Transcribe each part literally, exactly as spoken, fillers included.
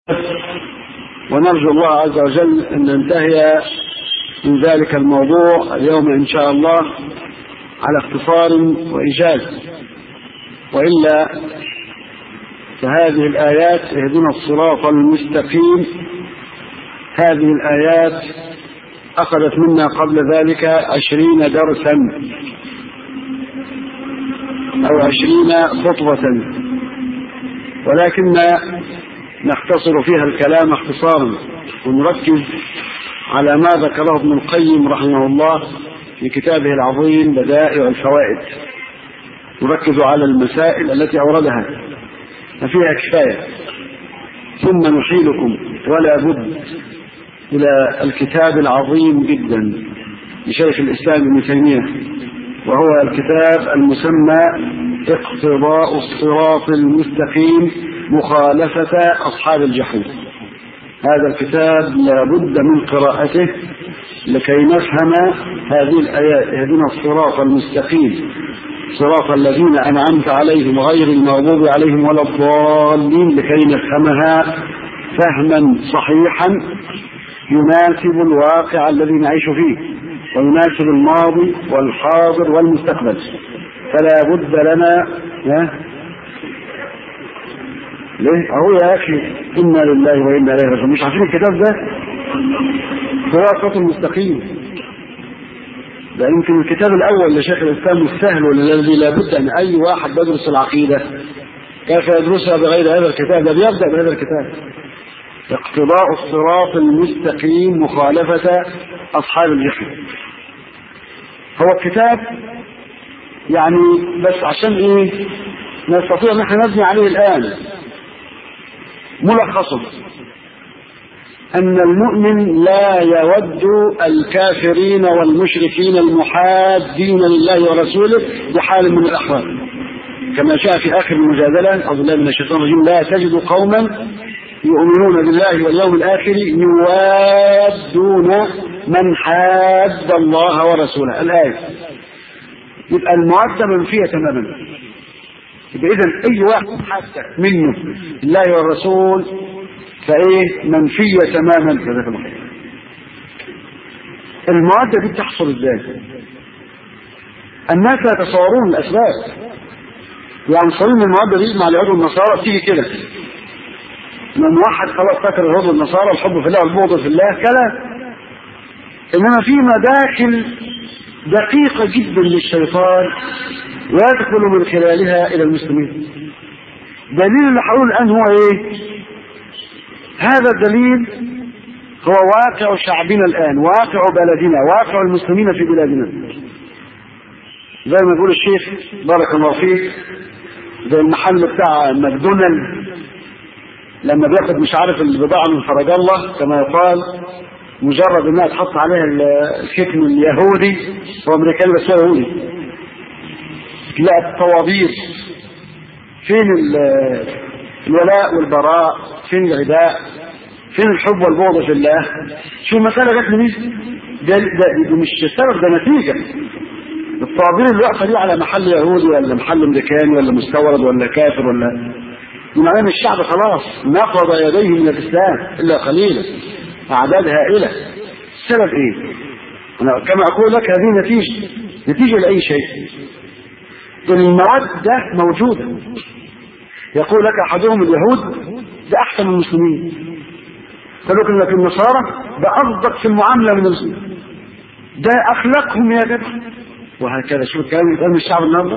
ونرجو الله عز وجل أن ننتهي من ذلك الموضوع اليوم إن شاء الله على اختصار وإيجاز، وإلا فهذه الآيات اهدنا الصراط المستقيم، هذه الآيات أخذت منا قبل ذلك عشرين درسا أو عشرين خطبة، ولكن نختصر فيها الكلام اختصارا ونركز على ما ذكره ابن القيم رحمه الله في كتابه العظيم بدائع الفوائد. نركز على المسائل التي أوردها ففيها كفاية، ثم نحيلكم ولا بد إلى الكتاب العظيم جدا لشيخ الإسلام ابن تيمية، وهو الكتاب المسمى اقتضاء الصراط المستقيم مخالفة أصحاب الجحيم. هذا الكتاب لا بد من قراءته لكي نفهم هذه الآيات، اهدنا الصراط المستقيم صراط الذين أنعمت عليهم غير المغضوب عليهم ولا الضالين، لكي نفهمها فهما صحيحا يناسب الواقع الذي نعيش فيه ويناسب الماضي والحاضر والمستقبل. فلا بد لنا ليه اهو يا اخي انا لله وانا اليه راجعون. مش عارفين الكتاب ده صراط المستقيم؟ ده يمكن الكتاب الاول لشيخ الاسلام السهل والذي لا بد ان اي واحد يدرس العقيده كيف يدرسها بغير هذا الكتاب. ده بيبدا بهذا الكتاب، اقتضاء الصراط المستقيم مخالفه اصحاب الجحيم. هو الكتاب يعني بس عشان ايه نستطيع ان احنا نبني عليه الان. ملخصه أن المؤمن لا يود الكافرين والمشركين المحادين لله ورسوله بحال من الأحوال، كما جاء في آخر المجادلة أعوذ بالله من الشيطان الرجيم: لا تجد قوما يؤمنون بالله واليوم الآخر يوادون من حاد الله ورسوله. الآية يبقى المودة منفية تماما. إذن أي واحد حتى منه الله والرسول فإيه منفية تماما. المودة دي بتحصل إزاي؟ الناس لا يتصورون الأسباب. يعني صلين المودة دي مع اليهود والنصارى بتيجي كده، من واحد خلاص فاكر اليهود والنصارى الحب في الله والبغض في الله كلا، إنما في مداخل دقيقة جدا للشيطان ويدخل من خلالها إلى المسلمين. دليل اللي حقول الآن هو إيه؟ هذا الدليل هو واقع شعبنا الآن، واقع بلدنا، واقع المسلمين في بلادنا. زي ما يقول الشيخ بارك الله فيه، زي المحل بتاع ماكدونالد لما بياخد مش عارف البضاعة من فرج الله كما يقال، مجرد انها تحط عليها الختم اليهودي، هو امريكاني بس هو يهودي، تلاقي الطوابير فين الولاء والبراء، فين العداء، فين الحب والبغض في الله. شو المسألة جت منين؟ ده, ده, ده مش سبب، ده نتيجة. الطوابير اللي واقفة دي على محل يهودي ولا محل امريكاني ولا مستورد ولا كافر ولا معناه ان الشعب خلاص نقض يديه من الاسلام الا قليلا، اعداد هائلة. السبب ايه؟ أنا كما اقول لك هذه نتيجة نتيجة لاي شيء. المودة موجودة. يقول لك احدهم اليهود ده احسن من المسلمين، قالوا لك النصارى ده اصدق في المعاملة من المسلمين، ده اخلاقهم يا جدع، وهكذا. شوف الكلام اللي من الشعب النهارده،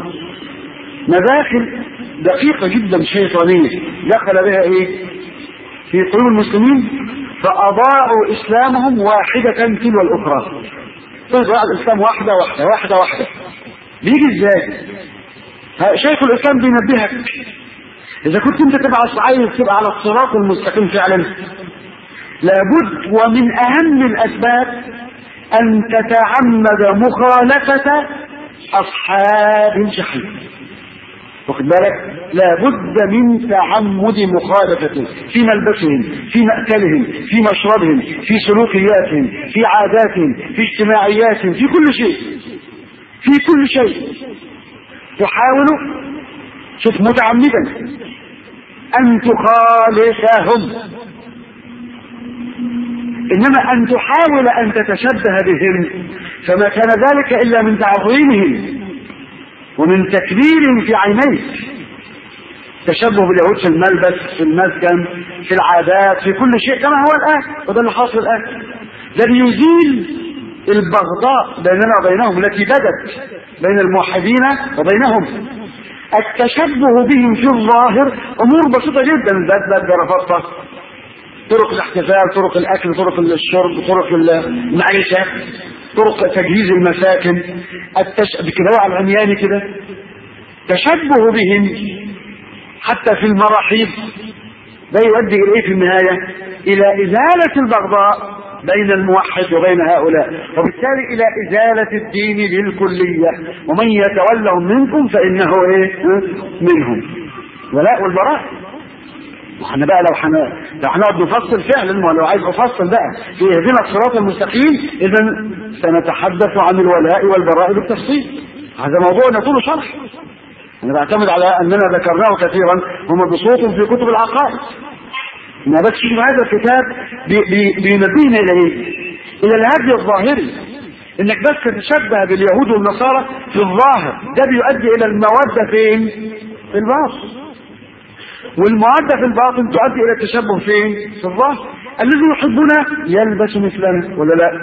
مداخل دقيقة جدا شيطانية دخل بها ايه في قلوب المسلمين، فاضاعوا اسلامهم واحدة تلو الاخرى. تضيع الاسلام واحدة واحدة واحدة واحدة. بيجي ازاي؟ شيخ الاسلام بينبهك اذا كنت انت تبقى عايز تبقى على الصراط المستقيم فعلا، لابد ومن اهم الاسباب ان تتعمد مخالفة اصحاب الجحيم. واخد بالك؟ لابد من تعمد مخالفتهم في ملبسهم، في مأكلهم، في مشربهم، في سلوكياتهم، في عاداتهم، في اجتماعياتهم، في كل شيء، في كل شيء تحاول شوف متعمدا أن تخالفهم إنما أن تحاول أن تتشبه بهم فما كان ذلك إلا من تعظيمهم ومن تكبير في عينيك. تشبه باليهود في الملبس، في المسكن، في العادات، في كل شيء كما هو الآن، وده اللي حاصل الآن. ده بيزيل البغضاء بيننا وبينهم التي بدت بين الموحدين وبينهم. التشبه بهم في الظاهر أمور بسيطة جدا، البدلة، الجرافطة، طرق الاحتفال، طرق الأكل، طرق الشرب، طرق المعيشة، طرق تجهيز المساكن، التش... بكده على العميان كده. تشبه بهم حتى في المراحيض ده يؤدي إلى إيه في النهاية؟ إلى إزالة البغضاء بين الموحد وبين هؤلاء، وبالتالي إلى إزالة الدين بالكلية. ومن يتولهم منكم فإنه إيه؟ منهم. ولاء والبراء. وحنا بقى لو حنا لو هنقعد نفصل فعلا، ولو عايز افصل بقى في اهدنا الصراط المستقيم، اذا سنتحدث عن الولاء والبراء بالتفصيل. هذا موضوع يطول شرح. انا بعتمد على اننا ذكرناه كثيرا، هم بصوت في كتب العقائد. ما بس شوف هذا الكتاب بينبهنا الى ايه؟ الى الهدي الظاهري، انك بس تتشبه باليهود والنصارى في الظاهر، ده بيؤدي الى الموده فين؟ في الباطن. والمودة في الباطن تؤدي الى التشبه فين؟ في الظاهر. الذي يحبنا يلبس مثلنا ولا لا؟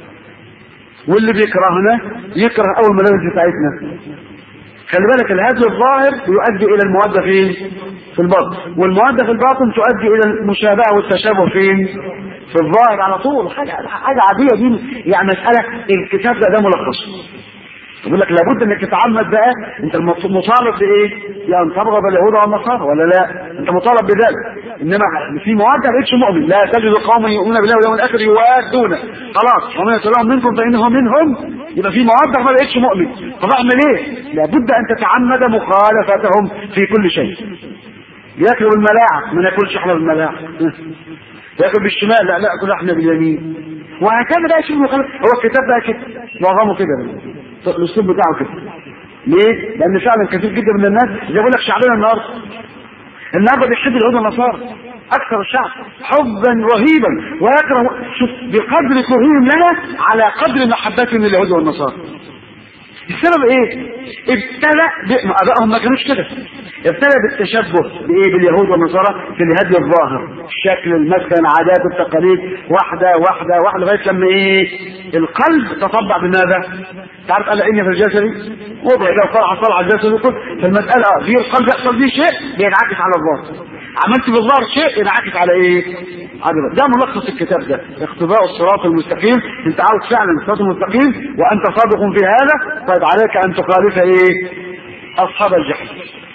واللي بيكرهنا يكره اول ملابس بتاعتنا. خلي بالك الهدي الظاهر يؤدي الى المودة فين؟ في الباطن، والمودة في الباطن تؤدي الى المشابهة والتشابه فين؟ في الظاهر على طول. حاجة حاجة عادية دي، يعني مسألة الكتاب ده ده ملخص. يقول لك لابد انك تتعمد بقى، انت مطالب بايه؟ يعني تبغض اليهود والنصارى ولا لا؟ انت مطالب بذلك. انما في مواد ما بقتش مؤمن، لا تجد قوما يؤمنون بالله واليوم الاخر يوادون، خلاص ومن يتولهم منكم فانه منهم، يبقى في مواد ما بقتش مؤمن. طب اعمل ايه؟ لابد ان تتعمد مخالفتهم في كل شيء. ياكلوا بالملاعه، ما ناكلش احنا بالملاعه. ياكل بالشمال، لا لا اكل احنا باليمين. وهكذا بقى شيء مخالف. هو الكتاب بقى كده معظمه كده، الاسلوب بتاعه كده. ليه؟ لان فعلا كثير جدا من الناس زي بيقول لك شعبنا النهارده النهارده بيحب اليهود والنصارى اكثر الشعب حبا رهيبا، ويكره، شوف بقدر كرههم لنا على قدر محبتهم لليهود والنصارى. السبب ايه؟ ابتلى ابائهم ما كانوش كده، ابتلى بالتشبه بايه؟ باليهود والنصارى في الهدي الظاهر، الشكل، المسكن، العادات، التقاليد، واحده واحده واحده لغايه لما ايه؟ القلب تطبع بماذا؟ تعرف قال ان في الجسد وضع لو طلع طلع الجسد كله. فالمساله في القلب يحصل فيه شيء بينعكس على الظاهر، عملت بالظاهر شيء ينعكس على ايه؟ على ده ملخص الكتاب ده، اقتضاء الصراط المستقيم. انت عاوز فعلا الصراط المستقيم وانت صادق في هذا، طيب عليك ان تخالف ايه؟ اصحاب الجحيم.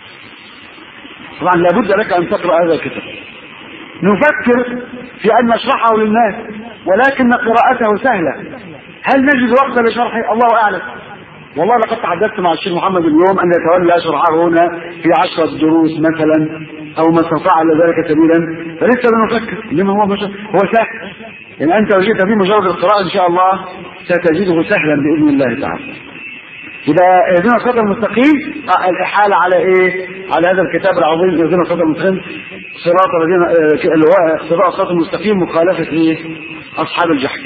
طبعا لابد لك ان تقرا هذا الكتاب. نفكر في ان نشرحه للناس، ولكن قراءته سهله. هل نجد وقتا لشرحه؟ الله اعلم. والله لقد تحدثت مع الشيخ محمد اليوم ان يتولى شرحه هنا في عشرة دروس مثلا، او ما استطاع لذلك سبيلا، فلسه بنفكر. لما هو مش... هو سهل، ان انت لو جئت به مجرد القراءه ان شاء الله ستجده سهلا باذن الله تعالى. يبقى اهدنا الصراط المستقيم، الاحاله على ايه؟ على هذا الكتاب العظيم اهدنا الصراط المستقيم، صراط الذين اللي هو اقتضاء الصراط المستقيم مخالفه ايه؟ اصحاب الجحيم.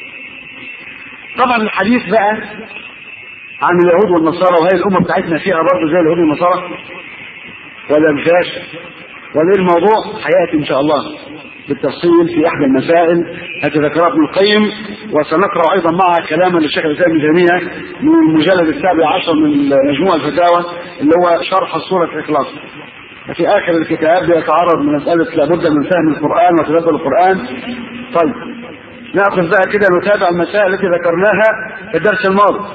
طبعا الحديث بقى عن اليهود والنصارى، وهي الامه بتاعتنا فيها برضه زي اليهود والنصارى ولا مفيهاش؟ وده الموضوع هياتي ان شاء الله بالتفصيل في احدى المسائل التي ذكرها ابن القيم، وسنقرا ايضا معها كلاما للشيخ الاسلام ابن تيميه من المجلد السابع عشر من مجموع الفتاوى اللي هو شرح سوره الاخلاص. في اخر الكتاب يتعرض من مساله لابد من فهم القران وتدبر القران. طيب ناخذ بقى كده نتابع المسائل التي ذكرناها في الدرس الماضي.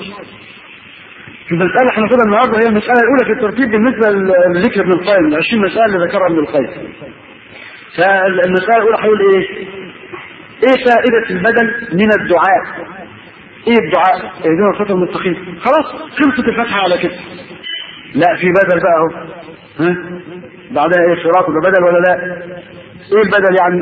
في المسألة احنا كده النهارده هي المسألة الأولى في الترتيب بالنسبة لذكر ابن القيم، العشرين مسألة اللي ذكرها ابن القيم. فالمسألة الأولى هيقول إيه؟ إيه فائدة البدل من الدعاء؟ إيه الدعاء؟ اهدنا الصراط المستقيم. خلاص خلصت الفتحة على كده. لا في بدل بقى أهو. ها؟ بعدها إيه؟ صراط ولا بدل ولا لا؟ إيه البدل يعني؟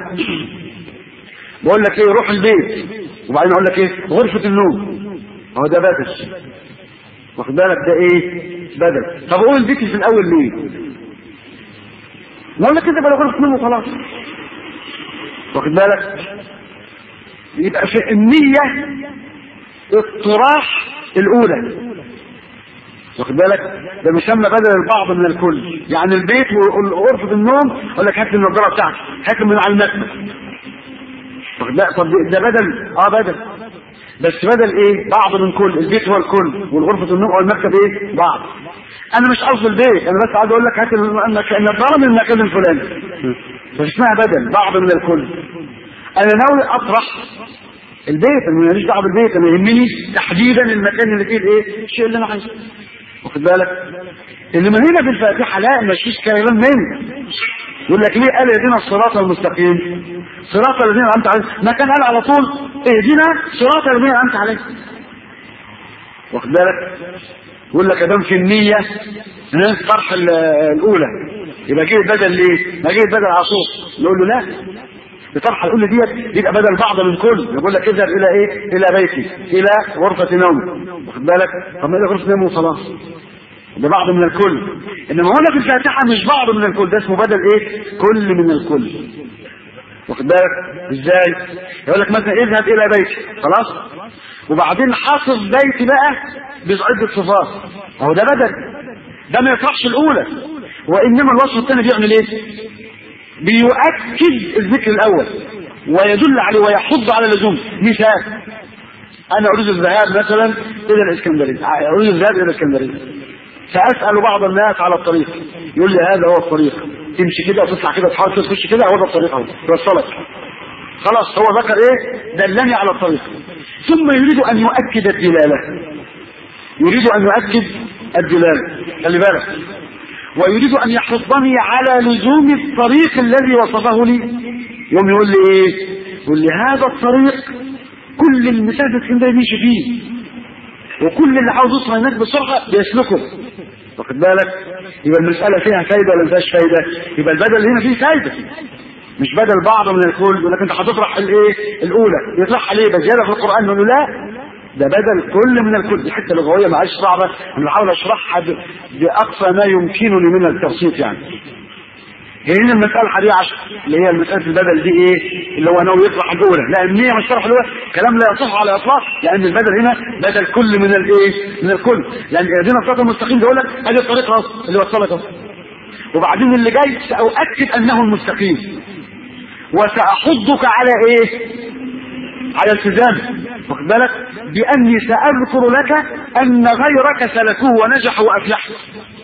بقول لك إيه؟ روح البيت، وبعدين أقول لك إيه؟ غرفة النوم. هو ده بدل. واخد بالك ده ايه؟ بدل. طب اقول الذكر في الاول ليه؟ نقول لك كده بلا غرفة نوم وخلاص. واخد بالك؟ يبقى في النية اطراح الاولى، واخد بالك؟ ده بيسمى بدل البعض من الكل. يعني البيت وغرفة النوم اقول لك هات لي النضاره بتاعتي، هات لي من على المكتب، واخد بالك؟ طب ده بدل، اه بدل، بس بدل ايه؟ بعض من كل. البيت هو الكل والغرفة النوم او المكتب ايه؟ بعض. انا مش قصدي البيت، انا بس عايز اقول لك هات النضاره من المكان الفلاني، بس اسمها بدل، بعض من الكل. انا ناوي اطرح البيت، انا ماليش دعوه بالبيت، انا يهمني تحديدا المكان اللي فيه الايه؟ الشيء اللي انا عايزه، واخد بالك؟ انما هنا في الفاتحه لا، مفيش كلام منه. يقول لك ليه قال اهدنا الصراط المستقيم؟ صراط الذين انعمت عليهم، ما كان قال على طول اهدنا صراط الذين انعمت عليهم، واخد بالك؟ يقول لك ادام في النيه طرح الاولى، يبقى جه بدل ليه؟ ما جه بدل على طول. نقول له لا، بطرح الاولى ديت يبقى بدل بعض من كل. يقول لك اذهب الى ايه؟ الى بيتي، الى غرفه نوم، واخد بالك؟ طب ما الى غرفه نوم وخلاص، ده بعض من الكل. انما هنا في الفاتحه مش بعض من الكل، ده اسمه بدل ايه؟ كل من الكل، واخد بالك؟ ازاي؟ يقول لك مثلا اذهب الى بيتي، خلاص، وبعدين حاصف بيتي بقى بعده صفات، اهو ده بدل، ده ما يطرحش الاولى. وانما الوصف الثاني بيعمل ايه؟ بيؤكد الذكر الاول ويدل عليه ويحض على لزوم. مثال، انا اريد الذهاب مثلا الى الاسكندريه، اريد الذهاب الى الاسكندريه، فاسال بعض الناس على الطريق، يقول لي هذا هو الطريق، تمشي كده وتطلع كده تحاول تخش كده، هو ده الطريق اهو يوصلك، خلاص هو ذكر ايه؟ دلني على الطريق. ثم يريد ان يؤكد الدلاله، يريد ان يؤكد الدلاله، خلي بالك، ويريد ان يحضني على لزوم الطريق الذي وصفه لي. يوم يقول لي ايه؟ يقول لي هذا الطريق كل المسافه اسكندريه بيمشي فيه، وكل اللي عاوز يوصل هناك بسرعه بيسلكه، واخد بالك؟ يبقى المساله فيها فايده ولا ما فيهاش فايده؟ يبقى البدل هنا فيه فايده، مش بدل بعض من الكل. يقول لك انت هتطرح الايه؟ الاولى، يطرحها ليه؟ بزياده في القران. نقول له لا، ده بدل كل من الكل. دي حته لغويه معلش صعبه، انا بحاول اشرحها باقصى ما يمكنني من التبسيط. يعني هنا المساله حديث عشر اللي هي المساله البدل دي ايه؟ اللي هو ناوي يطرح الاولى، لا النيه مش طرح الاولى، كلام لا يصح على الاطلاق، لان البدل هنا بدل كل من الايه؟ من الكل. لان اهدنا الصراط المستقيم ده يقول لك ادي الطريق اهو اللي وصلك اهو، وبعدين اللي جاي ساؤكد انه المستقيم وساحضك على ايه؟ على التزام، واخد بالك؟ باني ساذكر لك ان غيرك سلكوه ونجحوا وافلحوا.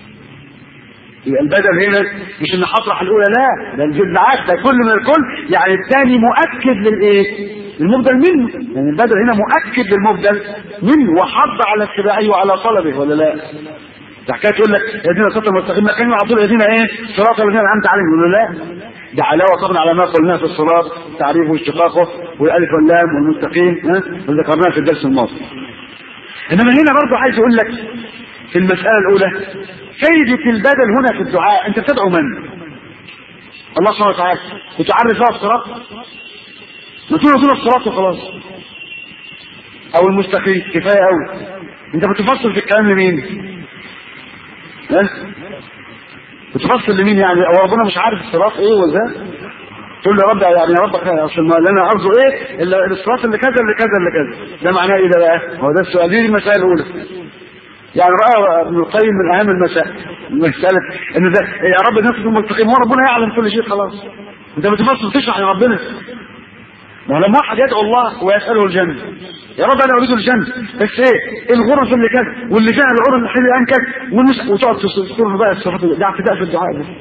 يبقى البدل هنا مش ان هطرح الاولى، لا، ده الجزعات ده كل من الكل. يعني الثاني مؤكد للايه؟ المبدل منه. يعني البدل هنا مؤكد للمبدل منه وحض على اتباعه وعلى طلبه، ولا لا؟ ده حكايه تقول لك يدينا صراط المستقيم، ما كانوا على طول يدينا ايه؟ صراط الذين انعمت عليهم، يقولوا لا، ده علاوه طبعا على ما قلناه في الصراط، تعريفه واشتقاقه والالف واللام والمستقيم، ها، وذكرناه في الدرس الماضي. انما هنا برضه عايز اقول لك في المساله الاولى فائده البدل هنا في الدعاء. انت بتدعو من؟ الله سبحانه وتعالى. وتعرف له الصراط، ما تقول له الصراط وخلاص، او المستقيم كفايه قوي. انت بتفصل في الكلام لمين؟ ها؟ بتفصل لمين يعني؟ او ربنا مش عارف الصراط ايه وده؟ تقول له يا رب يعني يا رب اصل ما انا ارجو ايه؟ الصراط اللي كذا اللي كذا اللي كذا، ده معناه ايه ده بقى؟ هو ده السؤال، دي المسائل الاولى. يعني رأى ابن القيم من اهم المسائل مسألة ان ده يا رب الناس المستقيم، هو ربنا يعلم كل شيء خلاص. انت بتفصل تشرح يا ربنا. ما لما واحد يدعو الله ويسأله الجنة، يا رب انا اريد الجنة، بس ايه؟ الغرف اللي كذا واللي فيها العرض اللي حلو الان كذا والناس، وتقعد تذكر بقى الصفات ده اعتداء في الدعاء ده.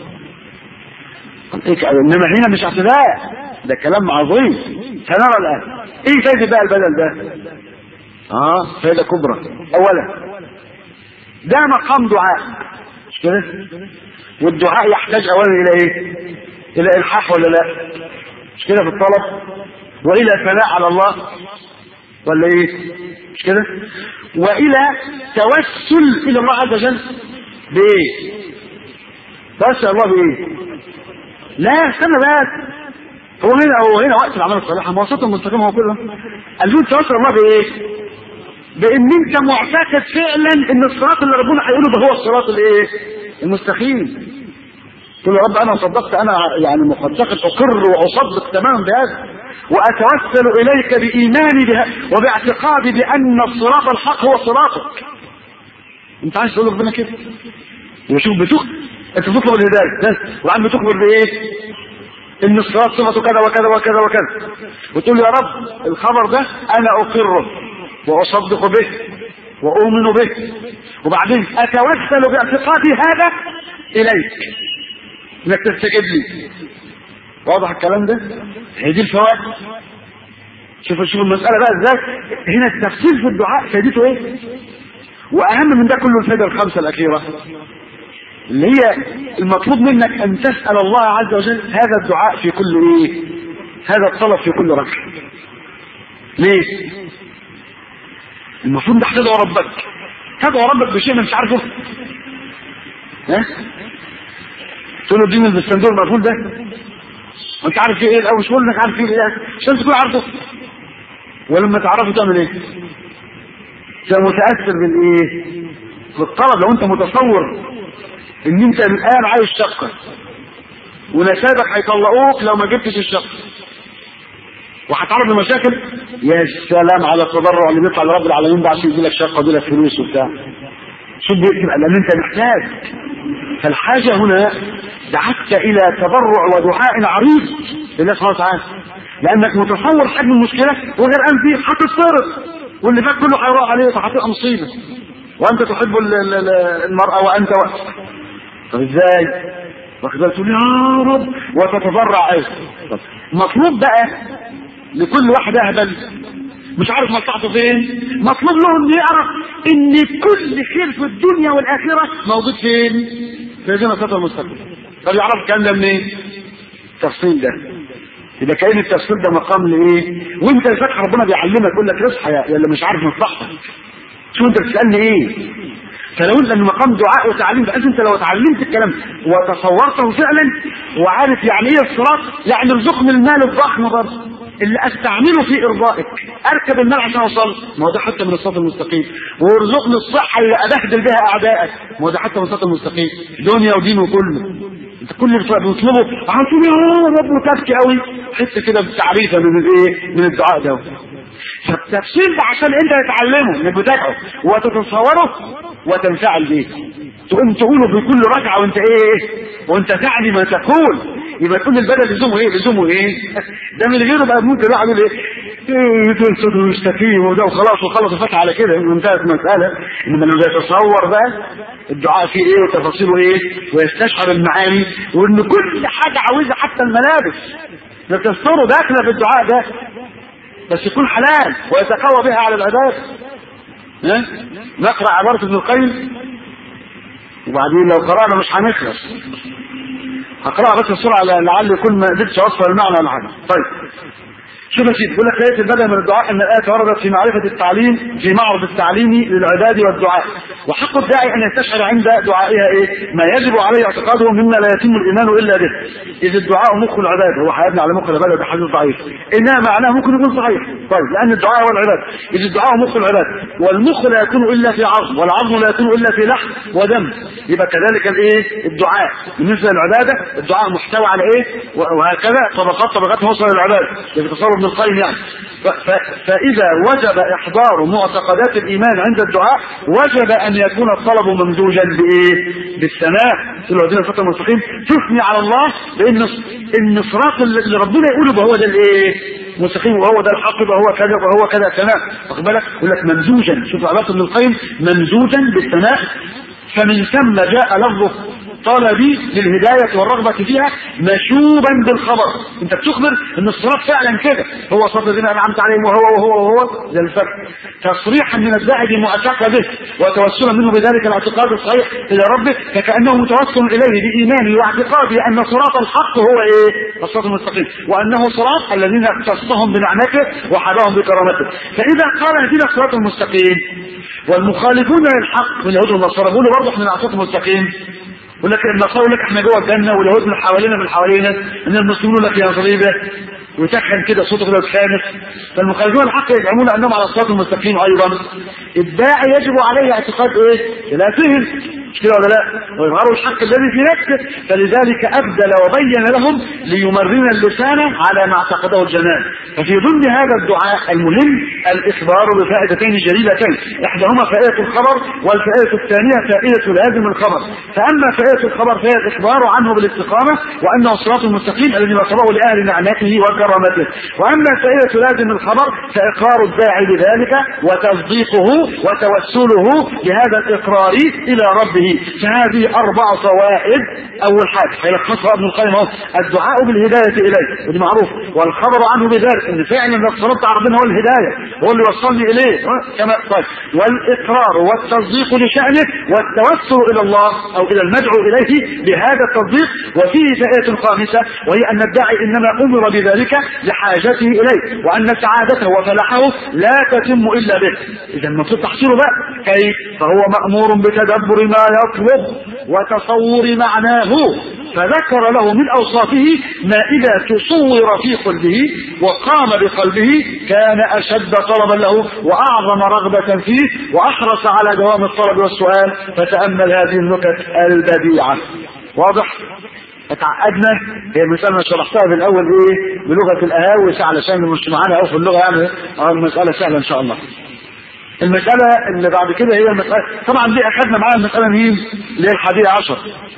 انما هنا مش اعتداء، ده كلام عظيم. سنرى الان ايه فايدة بقى البدل ده؟ اه فايدة كبرى. اولا ده مقام دعاء، مش كده؟ والدعاء يحتاج اولا الى ايه؟ الى الحاح ولا لا؟ مش كده في الطلب؟ والى ثناء على الله ولا ايه؟ مش كده؟ والى توسل الى الله عز وجل بايه؟ توسل الله بايه؟ لا استنى بس، هو هنا هو هنا وقت الاعمال الصالحه، ما وصلت المستقيم هو كله. قال له توسل الله بايه؟ بان انت معتقد فعلا ان الصراط اللي ربنا هيقوله ده هو الصراط الايه؟ المستقيم. تقول يا رب انا صدقت، انا يعني معتقد اقر واصدق تماما بهذا، وأتوسل إليك بإيماني بها وباعتقادي بأن الصراط الحق هو صراطك. أنت عايز تقول ربنا كده؟ وشوف بتخ أنت تطلب الهداية وعم بتخبر بإيه؟ إن الصراط صفته كذا وكذا وكذا وكذا، وتقول يا رب الخبر ده أنا أقره وأصدق به وأؤمن به، وبعدين أتوسل باعتقادي هذا إليك إنك تستجيب لي. واضح الكلام ده؟ هي دي الفوائد. شوف شوف المسألة بقى ازاي. هنا التفصيل في الدعاء فائدته ايه؟ وأهم من ده كله الفائدة الخمسة الأخيرة اللي هي المطلوب منك أن تسأل الله عز وجل هذا الدعاء في كل ايه؟ هذا الطلب في كل ركعة. ليه؟ المفروض ده تدعو ربك، تدعو ربك بشيء ما مش عارفه. ها؟ تقول له اديني الصندوق المقفول ده وانت عارف فيه ايه الاول، مش بقول انك عارف فيه ايه عشان تكون عارفه، ولما تعرفه تعمل ايه؟ تبقى متاثر بالايه؟ بالطلب. لو انت متصور ان انت الان عايز شقه ونسابك هيطلقوك لو ما جبتش الشقه وهتعرض لمشاكل، يا سلام على التضرع اللي بيطلع لرب العالمين ده عشان يجي لك شقه ويجي لك فلوس وبتاع. شوف بيكتب لان انت محتاج. فالحاجه هنا دعتك الى تضرع ودعاء عريض لله سبحانه وتعالى، لانك متصور حجم المشكله وغير ان فيه هتتصرف واللي فات كله هيروح عليه فهتبقى مصيبه، وانت تحب المراه وانت وقت. طب ازاي؟ واخد بالك تقول يا رب وتتضرع ايه؟ مطلوب بقى لكل واحد اهبل مش عارف مصلحته فين، مطلوب له انه يعرف ان كل خير في الدنيا والاخره موجود فين؟ في هذه الصراط المستقيم. طب يعرف الكلام ده منين؟ التفصيل ده. يبقى كأن التفصيل ده مقام لايه؟ وانت الفتح ربنا بيعلمك يقول لك اصحى يا اللي مش عارف مصلحتك. شو انت بتسالني ايه؟ فلو انت ان مقام دعاء وتعليم، بس انت لو اتعلمت الكلام وتصورته فعلا وعارف يعني ايه الصراط، يعني ارزقني المال الضخم برضه اللي استعمله في ارضائك، اركب المال عشان اوصل، ما هو ده حتى من الصراط المستقيم. وارزقني الصحه اللي ابهدل بها اعدائك، ما هو ده حتى من الصراط المستقيم، دنيا ودين وكله. انت كل اللي بتطلبه عشان يا رب وتبكي قوي حته كده بتعريفه من الايه؟ من الدعاء ده. فالتفسير ده عشان انت تتعلمه انك بتدعو وتتصوره وتنفعل بيه، تقوم تقوله في كل ركعه وانت ايه؟ وانت تعني ما تقول. يبقى تقول البدل لزومه ايه؟ لزومه ايه؟ ده من غيره بقى ممكن الواحد يقول ايه؟ ايه تقول صدره مستقيم وده وخلاص وخلص الفتح على كده وانتهت المساله. انما لو يتصور بقى الدعاء فيه ايه وتفاصيله ايه ويستشعر المعاني وان كل حاجه عاوزها حتى الملابس بتستره داخله في الدعاء ده بس يكون حلال ويتقوى بها على العباد. ها؟ نقرا عباره ابن القيم وبعدين لو قرانا مش هنخلص. هقراها بس بسرعه لعل يكون ما قدرتش اوصل المعنى ولا حاجه. طيب شوف يا سيدي، بيقول لك ليله البدء من الدعاء ان الايه وردت في معرفه التعليم في معرض التعليم للعباد والدعاء، وحق الداعي ان يستشعر عند دعائها ايه؟ ما يجب عليه اعتقاده مما لا يتم الايمان الا به. اذ الدعاء مخ العباد، هو هيبني على مخ العباد ده حديث ضعيف، انما معناه ممكن يكون صحيح. طيب لان الدعاء هو العباد، اذ الدعاء مخ العباد، والمخ لا يكون الا في عظم، والعظم لا يكون الا في لحم ودم. يبقى كذلك الايه؟ الدعاء بالنسبه للعباده، الدعاء محتوى على ايه؟ وهكذا طبقات طبقات وصل للعباد بتصور ابن القيم يعني. فإذا وجب إحضار معتقدات الإيمان عند الدعاء وجب أن يكون الطلب ممزوجا بإيه؟ بالثناء. الذين الصراط المستقيم تثني على الله بأن إن الصراط اللي ربنا يقوله هو ده الإيه؟ مستقيم وهو ده الحق وهو كذا وهو كذا ثناء. واخد بالك؟ يقول لك ممزوجا. شوف عبارة ابن القيم ممزوجا بالثناء. فمن ثم جاء لفظ طلبي للهداية والرغبة فيها مشوبا بالخبر. انت بتخبر ان الصراط فعلا كده هو صراط الذين انعمت عليهم وهو وهو وهو زي الفرق، تصريحا من الداعي بمعتقده وتوسلا منه بذلك الاعتقاد الصحيح الى ربه، فكانه متوسل اليه بايمانه واعتقاده ان صراط الحق هو ايه؟ الصراط المستقيم، وانه صراط الذين اختصهم بنعمته وحباهم بكرامته. فاذا قال اهدنا الصراط المستقيم والمخالفون للحق من اليهود والنصارى بيقولوا برضه احنا على الصراط المستقيم، يقول لك النصارى يقول لك احنا جوه الجنه واليهود من حوالينا من حوالينا، ان المسلمون لك يا صليبه ويتخن كده صوته كده وتخانق. فالمخالفون الحق يزعمون انهم على الصراط المستقيم ايضا. الداعي يجب عليه اعتقاد ايه؟ ثلاثهم مش كده ولا لا؟ ويظهروا الحق الذي في نفسه. فلذلك أبدل وبين لهم ليمرن اللسان على ما اعتقده الجنان. ففي ضمن هذا الدعاء المهم الإخبار بفائدتين جليلتين، إحداهما فائدة الخبر، والفائدة الثانية فائدة لازم الخبر. فأما فائدة الخبر فهي الإخبار عنه بالاستقامة وأنه الصراط المستقيم الذي نصبه لأهل نعمته وكرامته. وأما فائدة لازم الخبر فإقرار الداعي بذلك وتصديقه وتوسله بهذا الإقرار إلى ربه. فهذه أربع فوائد. أول حاجة هيلخصها ابن القيم اهو، الدعاء بالهداية إليه ودي معروف، والخبر عنه بذلك إن فعلا الاقتراب على ربنا هو الهداية، هو اللي وصلني إليه كما طيب، والإقرار والتصديق لشأنه والتوسل إلى الله أو إلى المدعو إليه بهذا التصديق. وفيه فائدة خامسة وهي أن الداعي إنما أمر بذلك لحاجته إليه، وأن سعادته وفلاحه لا تتم إلا به. إذا المفروض تحصيله بقى كيف؟ فهو مأمور بتدبر ما يطلب وتصور معناه، فذكر له من أوصافه ما إذا تصور في قلبه وقام بقلبه كان أشد طلبا له وأعظم رغبة فيه وأحرص على دوام الطلب والسؤال. فتأمل هذه النكت البديعة. واضح؟ اتعقدنا. هي المسألة اللي شرحتها بالأول إيه بلغة الأهاوس علشان مش معانا أو في اللغة يعني المسألة سهلة إن شاء الله. المسألة اللي بعد كده هي المسألة طبعا دي أخذنا معاها المسألة مين اللي هي الحادية عشر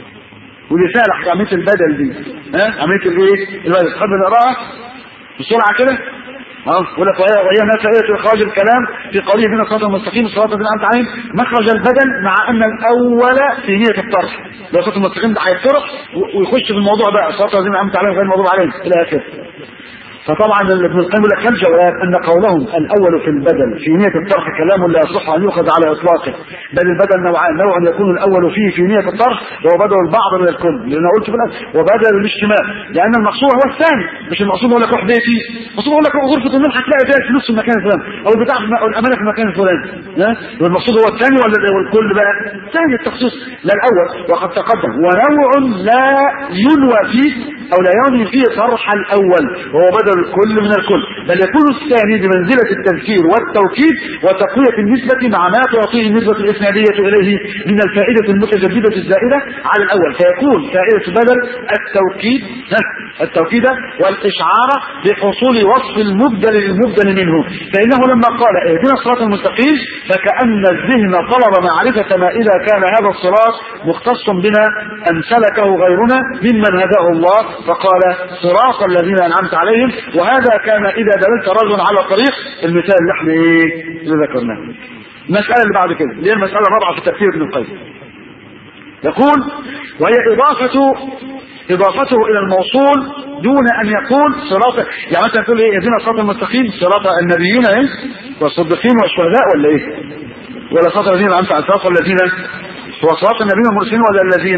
ودي سهلة عملية البدل دي. ها عملية الايه البدل تحب نقراها بسرعة كده؟ اه يقول لك وهي نفس فائدة إخراج الكلام في قوله من الصراط المستقيم الصراط الذين أنعمت عليهم مخرج البدل، مع أن الأول في نية الطرح. لو الصراط المستقيم ده هيطرح ويخش في الموضوع بقى الصراط الذين أنعمت عليهم غير المغضوب عليهم إلى آخره. فطبعا ابن القيم لك الجواب ان قولهم الاول في البدل في نية الطرح كلام لا يصح ان يؤخذ على اطلاقه، بل البدل نوعان، نوع يكون الاول فيه في نية الطرح وهو بدل البعض من الكل، لان قلت في الاول وبدل الاشتمال، لان المقصود هو الثاني، مش المقصود هو لك روح بيتي، المقصود هو لك غرفة النوم هتلاقي فيها الفلوس في المكان الفلاني او البتاع الامانة في المكان الفلاني. ها والمقصود هو الثاني ولا الكل بقى؟ ثاني التخصيص لا الاول. وقد تقدم ونوع لا ينوى فيه او لا ينوي فيه طرح الاول وهو بدل الكل من الكل، بل يكون الثاني بمنزلة التذكير والتوكيد وتقوية النسبة مع ما تعطيه النسبة الإسنادية إليه من الفائدة المتجددة الزائدة على الأول، فيكون فائدة بدل التوكيد التوكيد والإشعار بحصول وصف المبدل للمبدل منه. فإنه لما قال اهدنا الصراط المستقيم فكأن الذهن طلب معرفة ما إذا كان هذا الصراط مختص بنا أم سلكه غيرنا ممن هداه الله، فقال صراط الذين أنعمت عليهم. وهذا كان إذا دللت رجلا على طريق المثال اللي احنا ايه اللي ذكرناه. المسألة اللي بعد كده اللي هي المسألة الرابعة في تفسير ابن القيم يقول وهي إضافة إضافته إلى الموصول دون أن يكون صراط، يعني مثلا تقول إيه اهدنا الصراط المستقيم صراط النبيين إيه والصديقين والشهداء ولا إيه ولا صراط الذين أنعمت عليهم صراط الذين هو صراط النبيين والمرسلين ولا الذين؟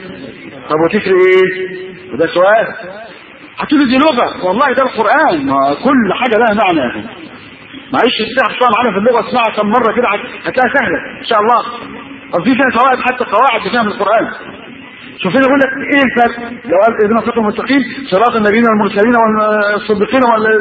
طب وتفرق إيه؟ وده سؤال. هتقول دي لغة، والله ده القرآن كل حاجة لها معنى. معلش تحفظها معانا في اللغة اسمعها كم مرة كده هتلاقيها سهلة إن شاء الله. قصدي فيها فوائد حتى قواعد بفهم القرآن. شوفين يقول لك ايه الفرق لو قال اهدنا الصراط المستقيم صراط النبيين والمرسلين والصديقين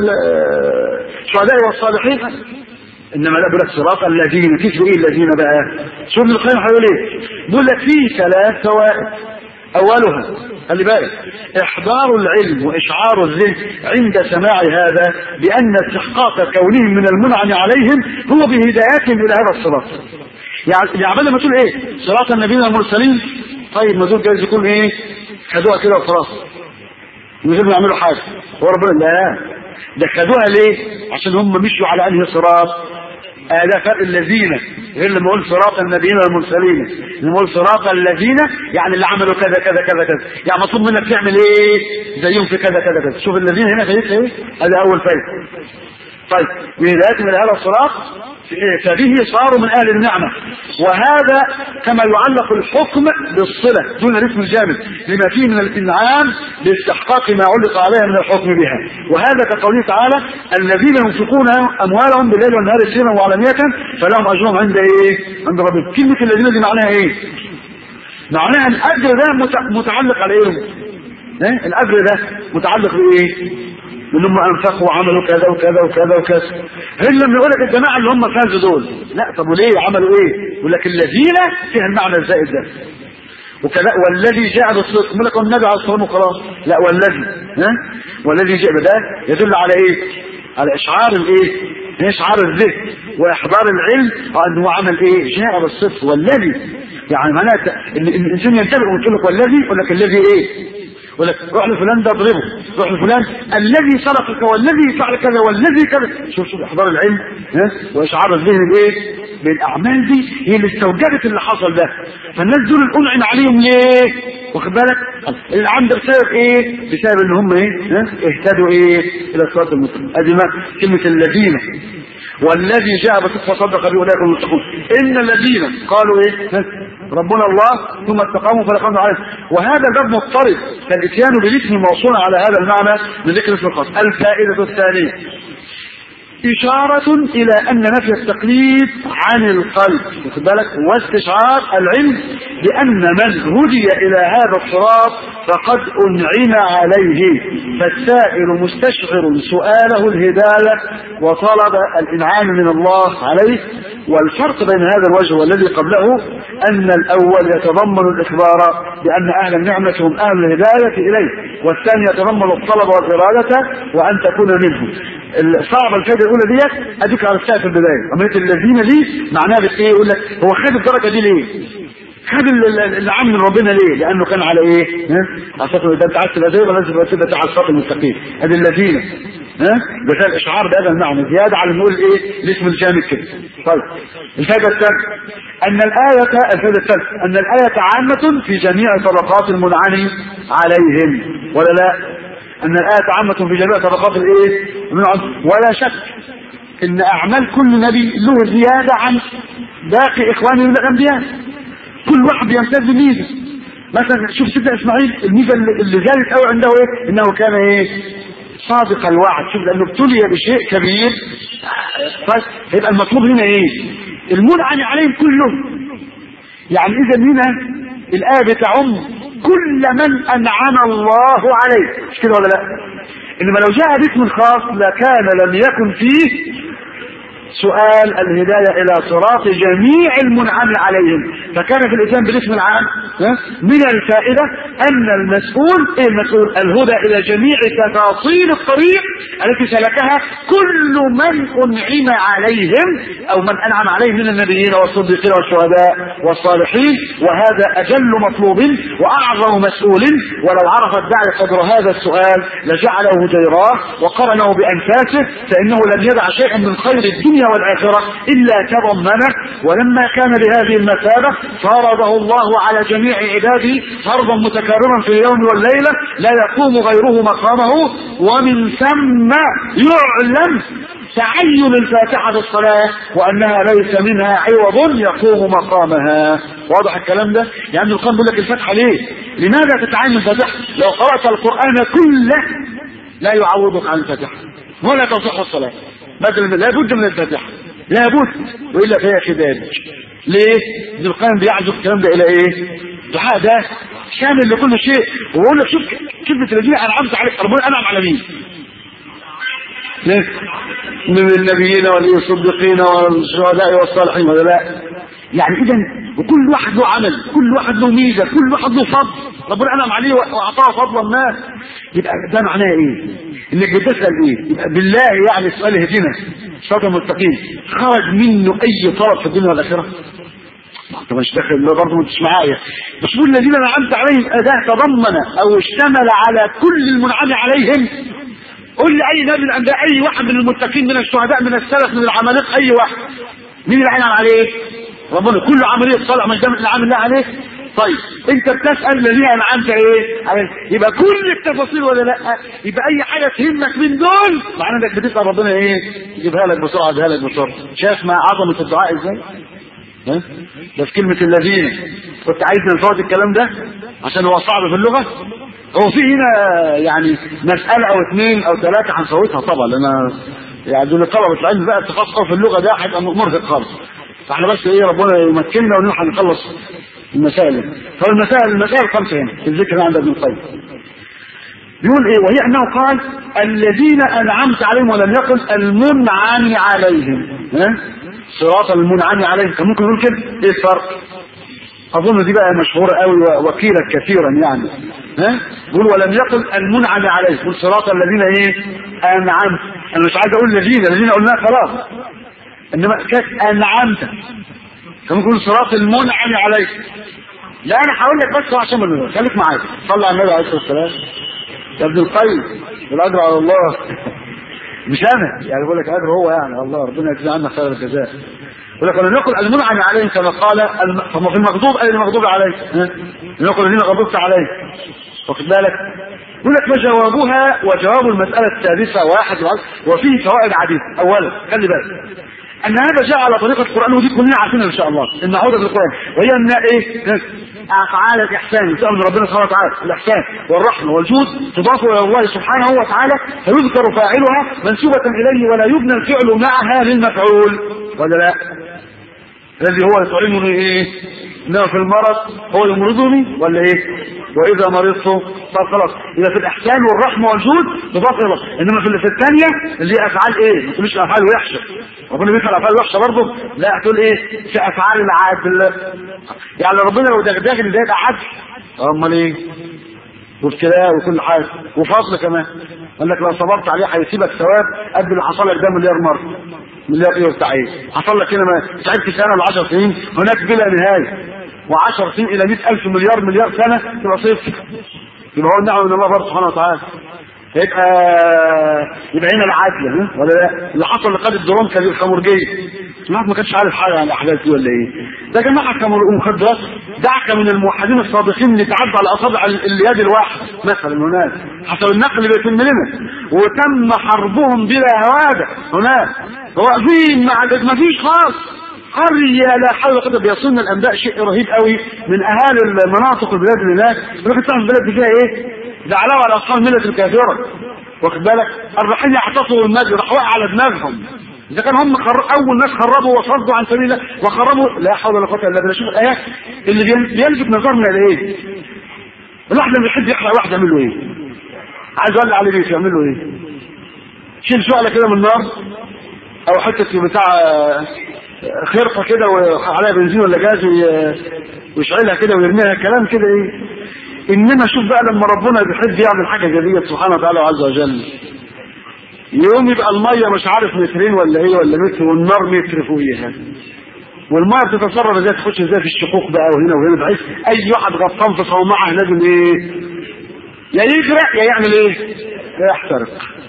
والشهداء والصالحين، انما لا بيقول لك صراط الذين. تفرق ايه الذين بقى؟ شوف ابن القيم هيقول ايه. بيقول لك فيه ثلاث فوائد. اولها خلي بالك احضار العلم واشعار الذهن عند سماع هذا بان استحقاق كونهم من المنعم عليهم هو بهدايتهم الى هذا الصراط. يعني بدل ما تقول ايه صراط النبيين والمرسلين، طيب ما دول جايز يكون ايه خدوها كده وخلاص من غير ما يعملوا حاجه، هو ربنا لا ده خدوها ليه؟ عشان هم مشوا على انهي صراط؟ آه ده فرق الذين، غير لما اقول صراط النبيين والمرسلين، لما اقول صراط الذين يعني اللي عملوا كذا كذا كذا كذا، يعني مطلوب منك تعمل ايه زيهم في كذا كذا كذا. شوف الذين هنا فايدة ايه؟ هذا اول فايدة. طيب بهداية من هذا الصراط فبه صاروا من اهل النعمة، وهذا كما يعلق الحكم بالصلة دون الاسم الجامد لما فيه من الانعام باستحقاق ما علق عليها من الحكم بها. وهذا كقوله تعالى الذين ينفقون اموالهم بالليل والنهار سرا وعلانية فلهم اجرهم عند ايه؟ عند ربهم. كلمة الذين دي معناها ايه؟ معناها الاجر ده متعلق على ايه؟ الاجر ده متعلق بايه؟ اللي هم انفقوا وعملوا كذا وكذا وكذا وكذا. هل لما يقول لك الجماعه اللي هم فازوا دول، لا طب وليه عملوا ايه؟ يقول لك الذين فيها المعنى الزائد ده. وكذا والذي جاء بالصدق، يقول لك النبي عليه الصلاه والسلام خلاص، لا والذي ها والذي جاء بده يدل على ايه؟ على اشعار الايه؟ اشعار الذهن واحضار العلم، انه عمل ايه؟ جاء بالصدق والذي، يعني معناته ان الانسان ينتبه ويقول لك والذي، يقول لك الذي ايه؟ يقول لك روح لفلان ده اضربه، روح لفلان الذي سرقك والذي فعل كذا والذي كذا. شوف شوف احضار العلم ها واشعار الذهن بايه؟ بالاعمال دي هي اللي استوجبت اللي حصل ده. فالناس دول الانعم عليهم ليه؟ واخد بالك؟ اللي عنده بسبب ايه؟ بسبب ان هم ايه؟ ها اهتدوا ايه؟ الى الصراط المستقيم. ادي ما كلمه الذين والذي جاء بصدق وصدق به اولئك هم المتقون. ان الذين قالوا ايه؟ ربنا الله ثم استقاموا فلا خوف عليهم. وهذا الباب مضطرد، فالاتيان بالاسم موصول على هذا المعنى من ذكر اسم الخاص. الفائده الثانيه إشارة إلى أن نفي التقليد عن القلب، واخد بالك، واستشعار العلم بأن من هدي إلى هذا الصراط فقد أنعم عليه، فالسائل مستشعر سؤاله الهداية وطلب الإنعام من الله عليه. والفرق بين هذا الوجه والذي قبله أن الأول يتضمن الإخبار بأن أهل النعمة هم أهل الهداية إليه، والثاني يتضمن الطلب والإرادة وأن تكون منهم. الصعب الفائدة الأولى ديت أديك على الساعة في البداية، عملية الذين دي معناها بإيه؟ يقول لك هو خد الدرجة دي ليه؟ خد العام من ربنا ليه؟ لأنه كان على إيه؟ ها؟ على الصراط. ده أنت عايز تبقى زيه ولا لازم تبقى على الصراط المستقيم؟ أدي الذين ها؟ ده الإشعار بهذا المعنى زيادة على نقول إيه؟ الاسم الجامد كده. طيب الفائدة الثالثة أن الآية الفائدة الثالثة أن الآية عامة في جميع طبقات المنعم عليهم، ولا لا؟ أن الآية عامة في جميع طبقات الإيه؟ ولا شك إن أعمال كل نبي له زيادة عن باقي إخوانه من الأنبياء. كل واحد يمتاز بميزة. مثلا شوف سيدنا إسماعيل الميزة اللي زادت قوي عنده إيه؟ إنه كان إيه؟ صادق الوعد. شوف لأنه ابتلي بشيء كبير، فيبقى المطلوب هنا إيه؟ المنعم عليهم كلهم. يعني إذا هنا الآية بتعم كل من أنعم الله عليه، مش كده ولا لا؟ إنما لو جاء باسم خاص لكان لم يكن فيه سؤال الهداية إلى صراط جميع المنعم عليهم، فكان في الإسلام بالاسم العام من الفائدة أن المسؤول إيه المسؤول؟ الهدى إلى جميع تفاصيل الطريق التي سلكها كل من أنعم عليهم أو من أنعم عليهم من النبيين والصديقين والشهداء والصالحين. وهذا أجل مطلوب وأعظم مسؤول، ولو عرف الداعي قدر هذا السؤال لجعله جيراه وقرنه بأنفاسه، فإنه لم يدع شيئا من خير الدنيا والآخرة إلا تضمنه. ولما كان بهذه المثابة فرضه الله على جميع عباده فرضا متكررا في اليوم والليلة لا يقوم غيره مقامه. ومن ثم يعلم تعين الفاتحة في الصلاة وأنها ليس منها عوض يقوم مقامها. واضح الكلام ده؟ يعني القرآن بيقول لك الفاتحة ليه؟ لماذا تتعين الفاتحة؟ لو قرأت القرآن كله لا يعوضك عن الفاتحة ولا تصح الصلاة، مثلا لابد من الفاتحة، لابد، وإلا فهي خداج. ليه؟ ابن القيم بيعزف الكلام ده إلى إيه؟ الدعاء ده شامل لكل شيء. وبقول لك شوف كلمة الذين أنعمت عليك، ربنا أنعم على مين؟ من النبيين والصديقين والشهداء والصالحين، ولا لا؟ يعني إذا وكل واحد له عمل، كل واحد له ميزة، كل واحد له فضل، ربنا أنعم عليه وأعطاه فضلا ما. يبقى ده معناه إيه؟ إنك بتسأل إيه؟ يبقى بالله يعني سؤال اهدنا الصراط المستقيم خرج منه أي طلب في الدنيا والآخرة؟ انت مش داخل برضه مش معايا. مش كل الذين انعمت عليهم أداة تضمن أو اشتمل على كل المنعم عليهم. قل لي أي نبي من الأنبياء، أي واحد من المتقين من الشهداء من السلف من العمالقة، أي واحد مين اللي أنعم عليه؟ ربنا. كل عملية صالح مش ده من انعام الله عليه. طيب انت بتسأل الذين انعمت ايه عليه، يبقى كل التفاصيل ولا لا؟ يبقى اي حاجة تهمك من دول معناه انك بتسأل ربنا ايه؟ يجيبها لك بسرعة، يجيبها لك بسرعة. شايف ما عظمة الدعاء ازاي؟ ها؟ ده في كلمة الذين. كنت عايز نفوت الكلام ده عشان هو صعب في اللغة. هو في هنا يعني مسألة او اثنين او ثلاثة هنفوتها طبعا، لان يعني دول طلبة العلم بقى التخصص في اللغة ده هيبقى مرهق خالص. فاحنا بس ايه ربنا يمكننا ونلحق نخلص المسائل. فالمسائل المسائل خمسة هنا في الذكر عند ابن القيم. يقول ايه؟ وهي انه قال الذين انعمت عليهم ولم يقل المنعم عليهم. ها؟ صراط المنعم عليهم، كان ممكن يقول كده. ايه الفرق؟ اظن دي بقى مشهوره قوي وكيلة كثيرا يعني. ها؟ يقول ولم يقل المنعم عليهم، يقول صراط الذين ايه؟ انعمت. انا مش عايز اقول الذين، الذين قلناها خلاص، انما كانت انعمت، كان ممكن يقول صراط المنعم عليهم. لا انا هقول لك بس عشان ما خليك معايا. صلى على النبي عليه الصلاه والسلام. يا ابن القيم الاجر على الله. مش انا يعني بقول لك اجر هو يعني الله، ربنا يجزي عنا خير الجزاء. يقول لك ولم يقل المنعم عليهم كما قال فما في المغضوب اي المغضوب عليه. لم يقل الذين غضبت عليه. واخد بالك؟ يقول لك فجوابها وجواب المساله السادسه واحد وفيه فوائد عديده. اولا خلي بالك ان هذا جاء على طريقه القران، ودي كلنا عارفينها ان شاء الله ان عوده القران، وهي ان ايه؟ افعال الاحسان تسال من ربنا سبحانه وتعالى، الاحسان والرحمه والجود تضاف الى الله سبحانه وتعالى، فيذكر فاعلها منسوبه اليه ولا يبنى الفعل معها للمفعول، ولا لا؟ الذي هو يطعمني ايه؟ انما في المرض هو يمرضني ولا ايه؟ واذا مرضت طب خلاص. اذا في الاحسان والرحمه والجود تضاف الى الله، انما في في الثانيه اللي هي افعال ايه؟ ما تقولش افعال وحشه، ربنا بيفعل افعال وحشه برضه، لا تقول ايه؟ في افعال العدل. يعني ربنا لو دغدغني ده يبقى عدل، امال ايه؟ وابتلاء وكل حاجه وفضل كمان. قال لك لو صبرت عليه هيسيبك ثواب قد اللي حصل لك ده مليار مره، مليار ايه بتاع ايه؟ حصل لك هنا ما تعبت سنه ولا عشر سنين، هناك بلا نهايه، وعشر سنين الى مئة الف مليار مليار سنه تبقى صفر. يبقى هو النعمه من الله برضه سبحانه وتعالى. يبقى يبقى هنا العدل ولا لا؟ اللي حصل لقاد الدرون كان الخمرجيه، الواحد ما كانش عارف حاجه عن الاحداث دي ولا ايه؟ ده جماعه كانوا مخدرات دعكه من الموحدين الصادقين اللي تعدى على اصابع اليد الواحد مثلا هناك حسب النقل اللي بيتم لنا، وتم حربهم بلا هواده هناك، واقفين ما فيش خالص قرية لا حول ولا قوة. بيصلنا الانباء شيء رهيب قوي من اهالي المناطق البلاد اللي هناك، ولكن تعرف البلد دي فيها ايه؟ ده علاوه على اصحاب المله الكافره. واخد بالك؟ الرحيل يعتصروا المجد راح واقع على دماغهم. اذا كان هم اول ناس خربوا وصدوا عن سبيل الله وخربوا، لا حول ولا قوه الا بالله. شوف الايات اللي بيلفت نظرنا لايه؟ الواحد اللي بيحب يحرق واحد يعمل له ايه؟ عايز اولع عليه بيت يعمل له ايه؟ شيل شعله كده من النار او حته بتاع خرقه كده وعليها بنزين ولا جاز ويشعلها كده ويرميها، كلام كده ايه؟ انما شوف بقى لما ربنا بيحب يعمل حاجه جديده سبحانه وتعالى عز وجل، يوم يبقى الميه مش عارف مترين ولا ايه ولا متر، والنار متر فوقيها، والميه بتتصرف ازاي، تخش ازاي في الشقوق بقى وهنا وهنا، بحيث اي واحد غطان في صومعه لازم ايه؟ يا يغرق يا يعمل ايه؟ يا يحترق.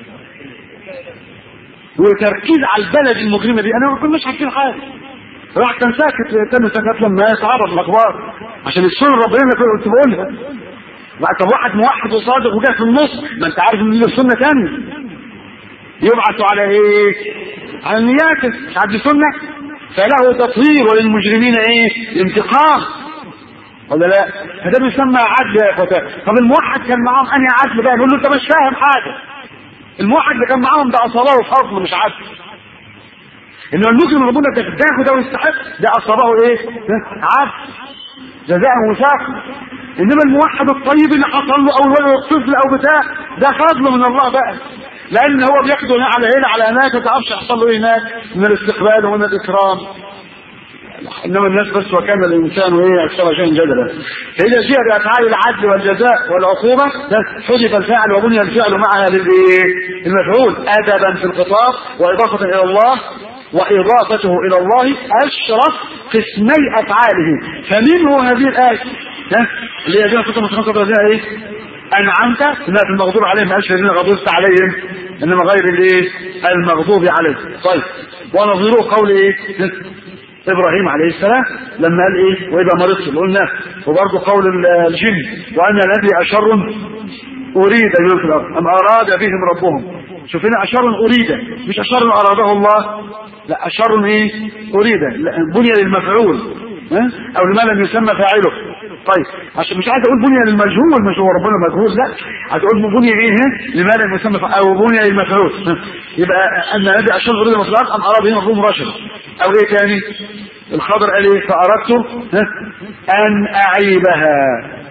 وتركيز على البلد المجرمه دي، انا ما كناش عارفين حاجه، راح كان ساكت كان ساكت لما يتعرض الاخبار عشان السنه ربنا اللي كنت بقولها. طب واحد موحد وصادق وجاء في النص، ما انت عارف ان السنه ثانيه يبعثوا على ايه؟ على النيات، مش عارف سنه، فله تطهير وللمجرمين ايه؟ انتقام ولا لا؟ فده بيسمى عدل يا اخواتي. طب الموحد كان معاهم انهي عدل بقى؟ نقول له انت مش فاهم حاجه، الموحد اللي كان معاهم ده اصابه فضل مش عدل، انه المجرم ربنا تاخده ده ويستحق ده اصابه ايه؟ عدل جزاء وفاق. انما الموحد الطيب اللي حصل له او ولد طفل او بتاع ده فضل من الله بقى، لان هو بياخده على هنا على هناك، ما تعرفش يحصل له ايه هناك من الاستقبال ومن الاكرام. انما الناس بس وكان الانسان ايه اكثر شيء جدلا. فاذا جاء بافعال العدل والجزاء والعقوبه حذف الفاعل وبني الفعل معها للايه؟ المفعول ادبا في الخطاب واضافه الى الله، واضافته الى الله اشرف قسمي افعاله. فمنه هذه الايه اللي هي خمسة وثلاثين ايه؟ انعمت انها في المغضوب عليهم قالش الذين غضبت عليهم، انما غير الايه؟ المغضوب عليهم. طيب ونظيره قول ايه؟ ابراهيم عليه السلام لما قال ايه؟ واذا مرضت قلنا، وبرضه قول الجن وان الذي اشر اريد بهم في الارض ام اراد بهم ربهم. شوف هنا اشر اريد مش اشر اراده الله، لا اشر ايه؟ اريد بني للمفعول او لما لم يسمى فاعله. طيب عشان مش عايز اقول بني للمجهول، مش هو ربنا مجهول، لا عايز اقول بني ايه؟ لما لم يسمى او بني للمفعول. يبقى ان الذي اشر اريد في الارض ام اراد بهم ربهم رشد. او ايه تاني؟ الخضر قال ايه؟ فاردت ان اعيبها.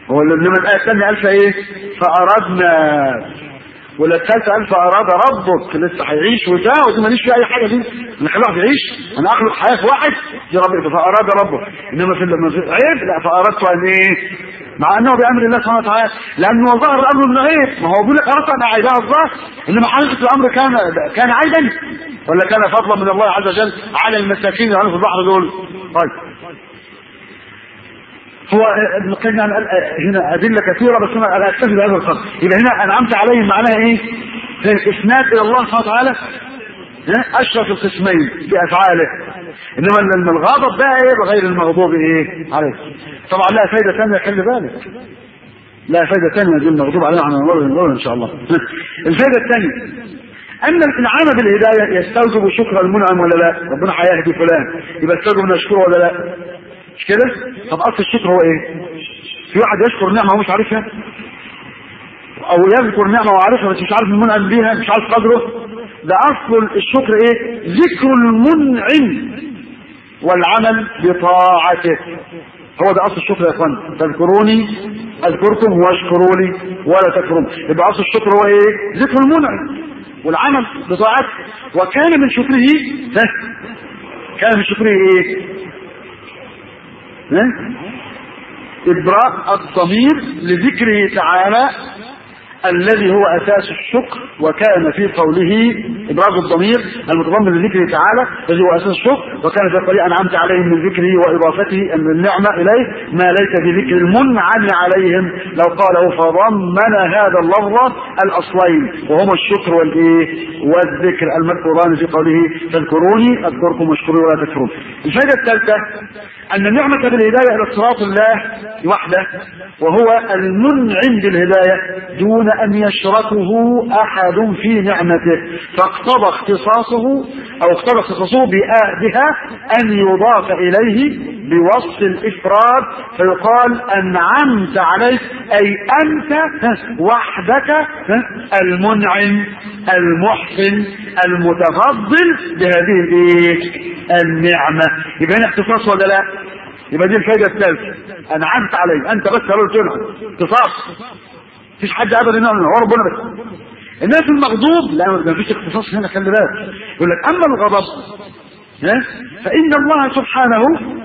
هو انما الايه الثانيه قال فايه؟ فاردنا، ولا الثالثه قال فاراد ربك، لسه هيعيش وبتاع، ودي ماليش في اي حاجه دي، انا خليه واحد يعيش، انا اخلق حياه في واحد دي ربك فاراد ربك. انما في لما في عيب لا، فاردت ان ايه؟ مع انه بامر الله سبحانه وتعالى، لانه ظهر الامر من عيب، ما هو بيقول لك اردت ان اعيبها الله، انما حقيقه الامر كان كان عيبا ولا كان فضلا من الله عز وجل على المساكين اللي في البحر دول. طيب هو ابن القيم هنا ادله كثيره، بس انا اكتفي بهذا القدر. يبقى هنا انعمت عليهم معناها ايه؟ في الاسناد الى الله سبحانه وتعالى اشرف القسمين بافعاله، انما الغضب بقى ايه؟ بغير المغضوب ايه عليه. طبعا لها فايده ثانيه، خلي بالك، لا فايده ثانيه دي المغضوب عليها عن الله ان شاء الله. الفايده الثانيه ان الانعام بالهدايه يستوجب شكر المنعم ولا لا؟ ربنا هيهدي فلان يبقى يستوجب ان نشكره ولا لا؟ مش كده؟ طب اصل الشكر هو ايه؟ في واحد يشكر نعمه ومش عارفها، او يذكر نعمه وعارفها بس مش عارف المنعم بيها، مش عارف قدره. ده اصل الشكر ايه؟ ذكر المنعم والعمل بطاعته، هو ده اصل الشكر يا اخوان. تذكروني اذكركم واشكروا لي ولا تكفرون. يبقى اصل الشكر هو ايه؟ ذكر المنعم والعمل بطاعته. وكان من شكره كان من شكره ايه؟ إبراء الضمير لذكره تعالى الذي هو أساس الشكر، وكان في قوله إبراء الضمير المتضمن لذكره تعالى الذي هو أساس الشكر، وكان في قوله أنعمت عليهم من ذكره وإضافته النعمة إليه ما ليس بذكر المنعم عليهم، لو قاله فضمن هذا اللفظ الأصلين وهما الشكر والإيه والذكر المذكوران في قوله فاذكروني أذكركم واشكروا ولا تكفرون. الفائدة الثالثة أن النعمة بالهداية إلى صراط الله وحده، وهو المنعم بالهداية دون أن يشركه أحد في نعمته، فاقتضى اختصاصه أو اقتضى اختصاصه بها أن يضاف إليه بوصف الإفراد، فيقال أنعمت عليك أي أنت وحدك المنعم المحسن المتفضل بهذه النعمة. يبقى هنا اختصاص ولا لا؟ يبقى دي الفائدة الثالثة، أنعمت عليك أنت بس قالوا تنعم، اختصاص، مفيش حد ابدا ينعم هو ربنا بس. الناس المغضوب لا مفيش اختصاص هنا، خلي بالك. يقول لك اما الغضب فان الله سبحانه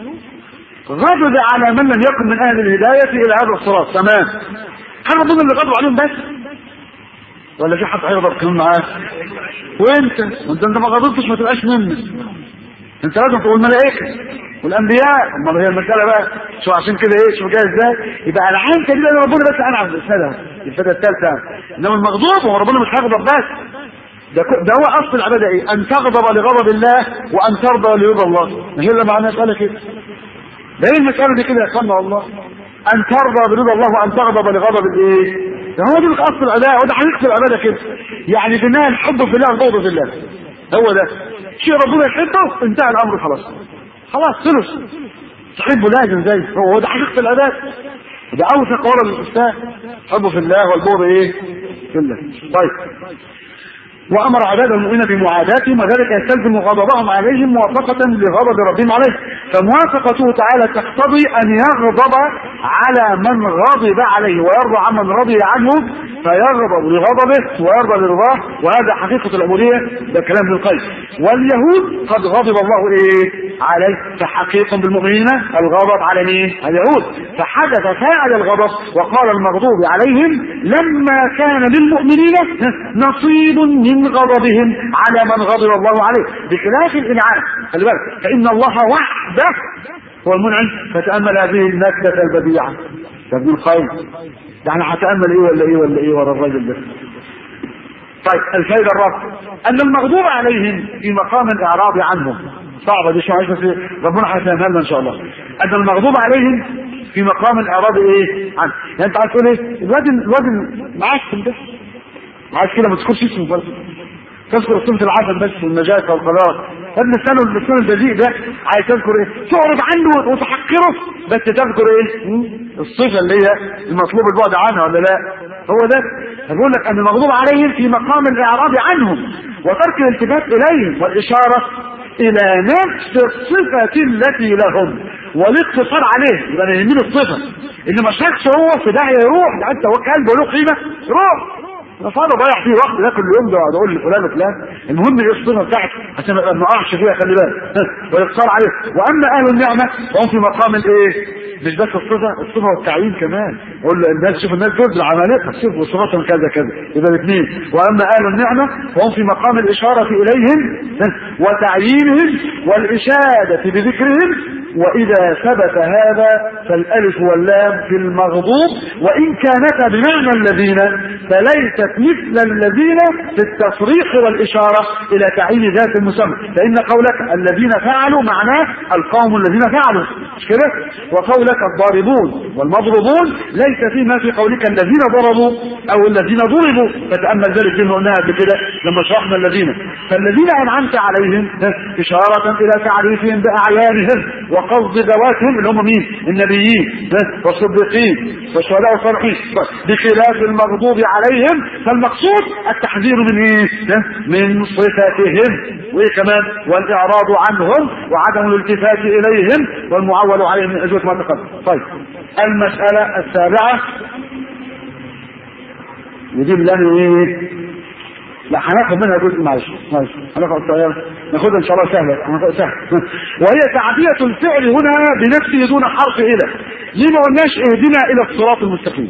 غضب على من لم يكن من اهل الهدايه الى هذا الصراط. تمام، هل ربنا اللي غضب عليهم بس ولا في حد هيغضب كمان معاه؟ وانت وانت انت ما غضبتش ما تبقاش منه، انت لازم تقول الملائكه والانبياء. امال هي المساله بقى شو عشان كده ايه؟ شو جاي ازاي؟ يبقى العين كده ربنا بس انعم بالسنه الفائده الثالثه. انما المغضوب هو ربنا مش هيغضب بس، ده ده هو اصل العباده ايه؟ ان تغضب لغضب الله وان ترضى لرضا الله. ما هي الا معنى مساله كده، ده ايه المساله دي كده يا اخوانا والله؟ ان ترضى برضا الله وان تغضب لغضب الايه؟ ده هو دي اصل العباده، وده حقيقه العباده كده. يعني بناء الحب في الله والبغض في الله، هو ده شيء ربنا يحبه انتهى الامر خلاص خلاص خلص. تحبه لازم زي هو ده حقيقه العباده، ده اوثق ورا الاستاذ حبه في الله والبغض ايه؟ في الله. طيب وامر عباده المؤمنين بمعاداتهم وذلك يستلزم غضبهم عليهم موافقه لغضب ربهم عليه، فموافقته تعالى تقتضي ان يغضب على من غضب عليه ويرضى عمن رضي عنه، فيغضب لغضبه ويرضى لرضاه، وهذا حقيقه العبوديه. ده كلام ابن القيم. واليهود قد غضب الله ايه عليه، فحقيق بالمؤمنين الغضب على مين؟ اليهود، فحدث فاعل الغضب وقال المغضوب عليهم لما كان للمؤمنين نصيب من غضبهم على من غضب الله عليه، بخلاف الانعام. خلي بالك، فان الله وحده هو المنعم. فتامل هذه النكته البديعه يا ابن القيم، يعني هتامل ايه ولا ايه ولا ايه ورا الراجل ده. طيب الفائده الرابعه ان المغضوب عليهم في مقام الاعراض عنهم، صعبه دي شويه بس ربنا هيفهمها لنا ان شاء الله. ان المغضوب عليهم في مقام الاعراض ايه عنه، يعني انت عايز تقول ايه؟ الواد الواد معسل ده عايز كده ما تذكرش اسمه برضه، تذكر صنف العسل بس والنجاة والقرار. ابن السنة اللسان البذيء ده عايز تذكر ايه؟ تعرض عنه وتحقره بس تذكر ايه؟ الصفة اللي هي المطلوب البعد عنها ولا لا؟ هو ده. بقول لك ان المغضوب عليهم في مقام الاعراض عنهم وترك الالتفات اليهم والاشارة الى نفس الصفة التي لهم، والاقتصار عليه يبقى يهمني الصفه، انما شخص هو في داهيه يروح، ده انت هو كلب وله قيمه يروح فانا ضيع فيه وقت ده كل يوم ده اقعد اقول لفلان وفلان. المهم ايه الصفه بتاعته عشان ما نقعش فيها، خلي بالك والاقتصار عليه. واما اهل النعمه فهم في مقام الايه؟ مش بس الصفه، الصفه والتعيين كمان. اقول الناس شوف الناس دول العمالقه شوف صفاتهم كذا كذا يبقى الاثنين. واما اهل النعمه فهم في مقام الاشاره اليهم وتعيينهم والاشاده بذكرهم. واذا ثبت هذا فالالف واللام في المغضوب وان كانتا بمعنى الذين فليست مثل الذين في التصريح والاشاره الى تعيين ذات المسمى. فان قولك الذين فعلوا معناه القوم الذين فعلوا مش كده؟ وقولك الضاربون والمضروبون ليس فيما في قولك الذين ضربوا او الذين ضربوا. فتامل ذلك اللي قلناها قبل كده لما شرحنا الذين. فالذين انعمت عليهم اشاره الى تعريفهم باعيانهم وقصد ذواتهم اللي هم مين؟ النبيين والصديقين والشهداء والصالحين، بخلاف المغضوب عليهم. فالمقصود التحذير من ايه؟ من صفاتهم، وايه كمان؟ والاعراض عنهم وعدم الالتفات اليهم والمعول عليهم من اجوبه ما تقدم. طيب المساله السابعه ودي بالله ايه؟ لا هناخد منها جزء معلش معلش هناخد الطيارة ناخدها ان شاء الله سهله هناخدها سهله. وهي تعديه الفعل هنا بنفسه دون حرف الى. ليه ما قلناش اهدنا الى الصراط المستقيم؟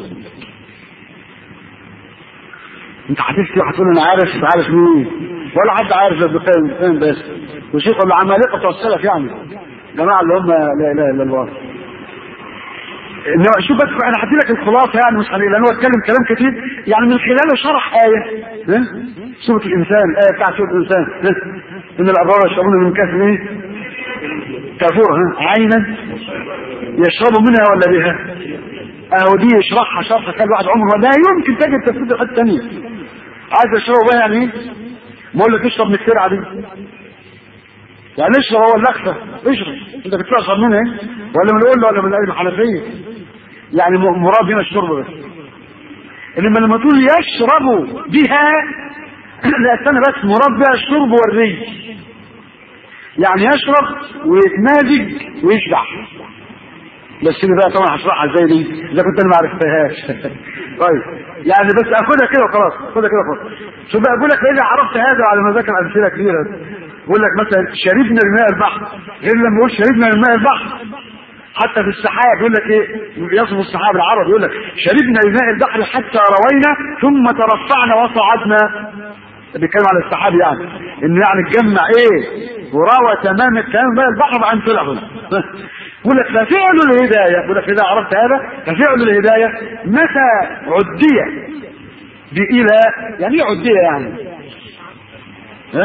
انت هتفتي وهتقول انا عارف عارف مين ولا حد عارف ابن القيم بس وشيخ العمالقه بتوع السلف يعني جماعه اللي هم لا اله الا الله. انما شوف بس انا هدي لك الخلاصه يعني مش هنقول لانه اتكلم كلام كتير يعني من خلاله شرح ايه ها سوره الانسان الايه بتاعت سوره الانسان ان الابرار يشربون من كاس ايه كافور ها عينا يشربوا منها ولا بها اهو دي يشرحها شرح كان واحد عمره لا يمكن تجد تفسير حته ثانيه. عايز تشربوا بها يعني ايه؟ بقول لك اشرب من الترعه دي يعني اشرب هو اللخفه اشرب انت بتشرب منها ايه ولا من القله ولا من الحنفيه يعني مراد هنا الشرب بس. انما لما تقول يشربوا بها لا استنى بس مراد بها الشرب والري يعني يشرب ويتمازج ويشبع بس اللي بقى طبعا هشرحها ازاي دي اذا كنت انا ما عرفتهاش. طيب يعني بس اخدها كده وخلاص اخدها كده وخلاص. شو بقى اقول لك اذا عرفت هذا على ما ذكر امثله كثيره بقول لك مثلا شربنا الماء البحر غير لما يقول شربنا الماء البحر. حتى في السحاب يقول لك ايه يصف السحاب العرب يقول لك شربنا الماء البحر حتى روينا ثم ترفعنا وصعدنا. بيتكلم على السحاب يعني انه يعني تجمع ايه وروى تمام الكلام ماء البحر بعد طلع هنا. يقول لك ففعل الهدايه يقول لك اذا عرفت هذا ففعل الهدايه متى عدي بإلى يعني ايه عديه يعني ها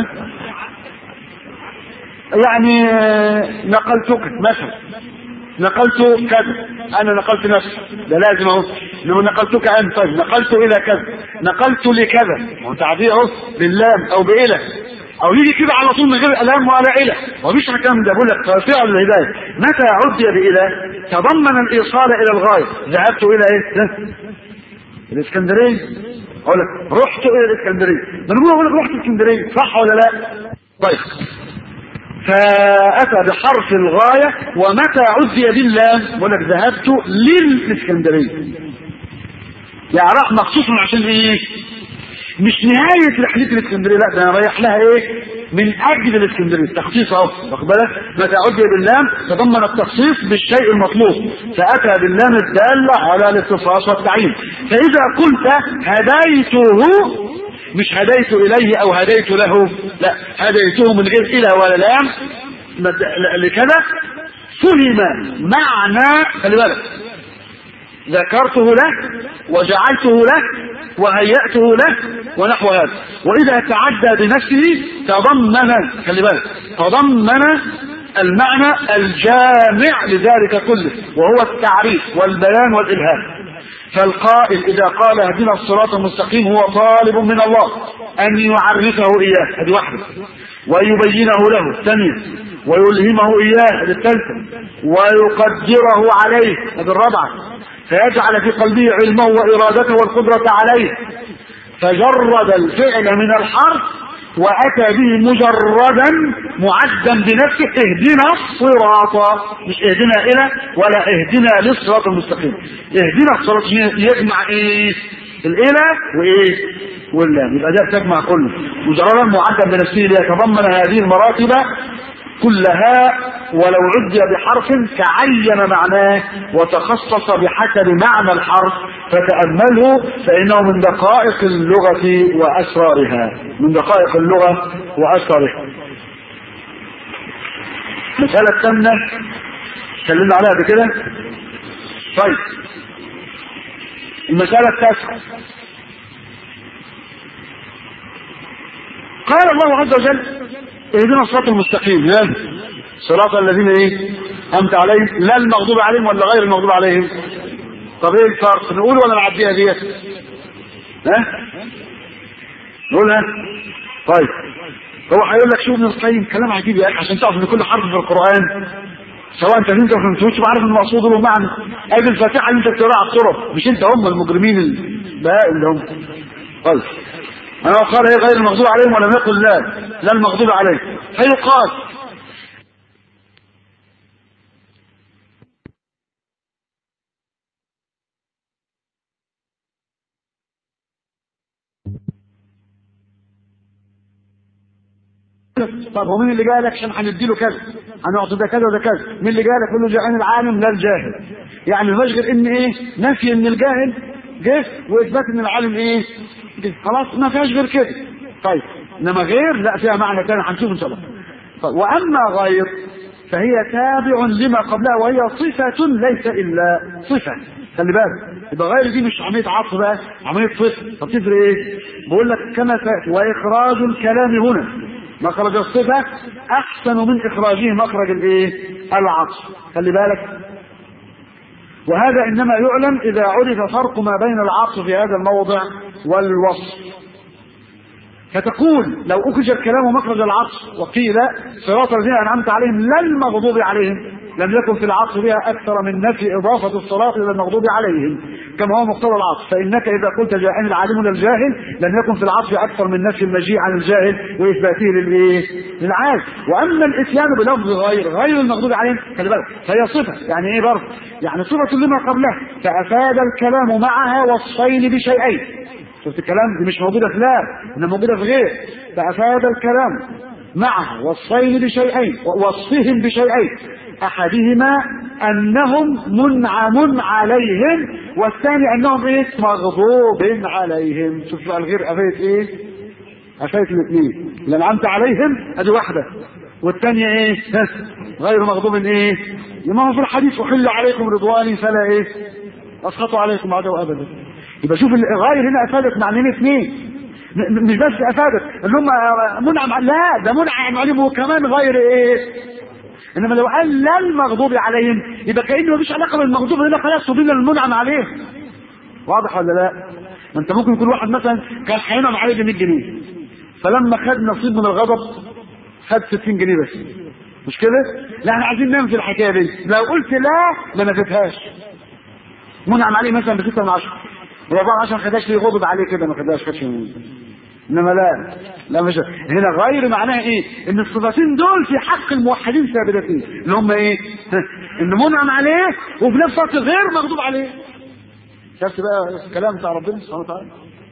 يعني نقلتك مثلا نقلت كذا انا نقلت نفسي ده لازم اهو انما نقلتك انت طيب نقلت الى كذا نقلت لكذا هو تعبير اهو باللام او بإلى او يجي كده على طول من غير الام ولا الى ومفيش الكلام ده. بقول لك فعل الهدايه متى عدي بإلى تضمن الايصال الى الغايه. ذهبت الى ايه الاسكندريه اقول لك رحت الى الاسكندريه ما انا بقول لك رحت الاسكندريه صح ولا لا؟ طيب فأتى بحرف الغاية ومتى عدي باللام بقول لك ذهبت للإسكندرية يعني راح مخصوصا عشان ايه مش نهاية رحلة الإسكندرية لا ده انا رايح لها ايه من اجل الإسكندرية تخصيص اهو واخد بالك. متى عدي باللام تضمن التخصيص بالشيء المطلوب فأتى باللام الدالة على الاختصاص والتعيين. فإذا قلت هديته مش هديت إليه أو هديت له لا هديته من غير إله ولا لام لكذا فهم معنى خلي بالك ذكرته له وجعلته له وهيأته له ونحو هذا. وإذا تعدى بنفسه تضمن خلي بالك تضمن المعنى الجامع لذلك كله وهو التعريف والبيان والإلهام. فالقائل إذا قال اهدنا الصراط المستقيم هو طالب من الله أن يعرفه إياه هذه واحدة ويبينه له الثانية ويلهمه إياه هذه الثالثة ويقدره عليه هذه الرابعة فيجعل في قلبه علمه وإرادته والقدرة عليه. فجرد الفعل من الحرف واتى به مجردا معدا بنفسه اهدنا الصراط، مش اهدنا الى ولا اهدنا للصراط المستقيم. اهدنا الصراط يجمع ايه؟ الالى وايه؟ واللام، يبقى ده تجمع كله مجردا معدا بنفسه ليتضمن هذه المراتب كلها، ولو عد بحرف كعين معناه وتخصص بحسب معنى الحرف، فتأمله فإنه من دقائق اللغة وأسرارها، من دقائق اللغة وأسرارها. مسألة ثامنة اتكلمنا عليها بكده. طيب المسألة التاسعة، قال الله عز وجل اهدنا الصراط المستقيم، ها صراط الذين ايه انت عليهم، لا المغضوب عليهم ولا غير المغضوب عليهم. طب ايه الفرق؟ نقول ولا نعديها ديت؟ ها نقولها. طيب هو هيقول لك شوف ابن القيم كلام عجيب يا اخي، عشان تعرف ان كل حرف في القران سواء انت فهمت او ما فهمتوش عارف المقصود له معنى. ادي الفاتحه اللي انت بتقراها على الطرق، مش انت، هم المجرمين البهائم اللي هم. طيب انا قال ايه غير المغضوب عليهم ولم يقل لا لا المغضوب عليهم، فيقال طب هو مين اللي جاي لك عشان هنديله كذا هنعطي ده كذا وده كذا؟ مين اللي جاي لك؟ يقول له جاءني العالم لا الجاهل. يعني ما غير ان ايه نفي ان الجاهل جه واثبات ان العالم ايه جه. خلاص ما فيهاش غير كده. طيب انما غير لا فيها معنى ثاني هنشوف ان شاء الله. طيب واما غير فهي تابع لما قبلها وهي صفة ليس الا صفة. خلي بالك يبقى غير دي مش عملية عطف بقى، عملية صفة. طب تفرق ايه؟ بقول لك كما تأتي واخراج الكلام هنا مخرج الصفة احسن من اخراجه مخرج الايه؟ العطف. خلي بالك وهذا انما يعلم اذا عرف فرق ما بين العطف في هذا الموضع والوصف. فتقول لو اخرج الكلام مخرج العطف وقيل صراط الذين انعمت عليهم لا المغضوب عليهم، لم يكن في العطف بها اكثر من نفي اضافه الصراط الى المغضوب عليهم كما هو مقتضى العطف. فانك اذا قلت جاءني العالم للجاهل لم يكن في العطف اكثر من نفي المجيء عن الجاهل واثباته للايه؟ للعالم. واما الاتيان بلفظ غير غير المغضوب عليهم خلي بالك فهي صفه. يعني ايه برضه؟ يعني صفه لما قبلها، فافاد الكلام معها وصفين بشيئين. شفت الكلام؟ دي مش موجوده في لا انها موجوده في غير. فافاد الكلام معها وصفين بشيئين ووصفهم بشيئين، احدهما انهم منعم عليهم والثاني انهم ايه؟ مغضوب عليهم. شوف بقى الغير افادت ايه؟ افادت الاثنين. اللي انعمت عليهم ادي واحده والثانيه ايه؟ غير مغضوب ايه؟ لما هو في الحديث احل عليكم رضواني فلا ايه؟ اسخط عليكم عدو ابدا. يبقى شوف الغير هنا افادت معنيين اثنين، مش بس افادت اللي هم منعم، لا ده منعم عليهم وكمان غير ايه؟ انما لو قال لا المغضوب عليهم يبقى كانه مفيش علاقه بالمغضوب هنا خلاص وبين المنعم عليه. واضح ولا لا؟ ما انت ممكن يكون واحد مثلا كان هينعم عليه ب مية جنيه فلما خد نصيب من الغضب خد ستين جنيه بس، مش كده؟ لا احنا عايزين ننفي الحكايه دي. لو قلت لا ما نفيتهاش. منعم عليه مثلا ب ستة من عشرة وأربعة عشر خداش ليه غضب عليه كده ما خداش خدش منه. انما لا لا مش هنا غير معناها ايه؟ ان الصفتين دول في حق الموحدين ثابتين اللي هم ايه؟ ان منعم عليه وفي نفس الوقت غير مغضوب عليه. شفت بقى الكلام بتاع ربنا سبحانه وتعالى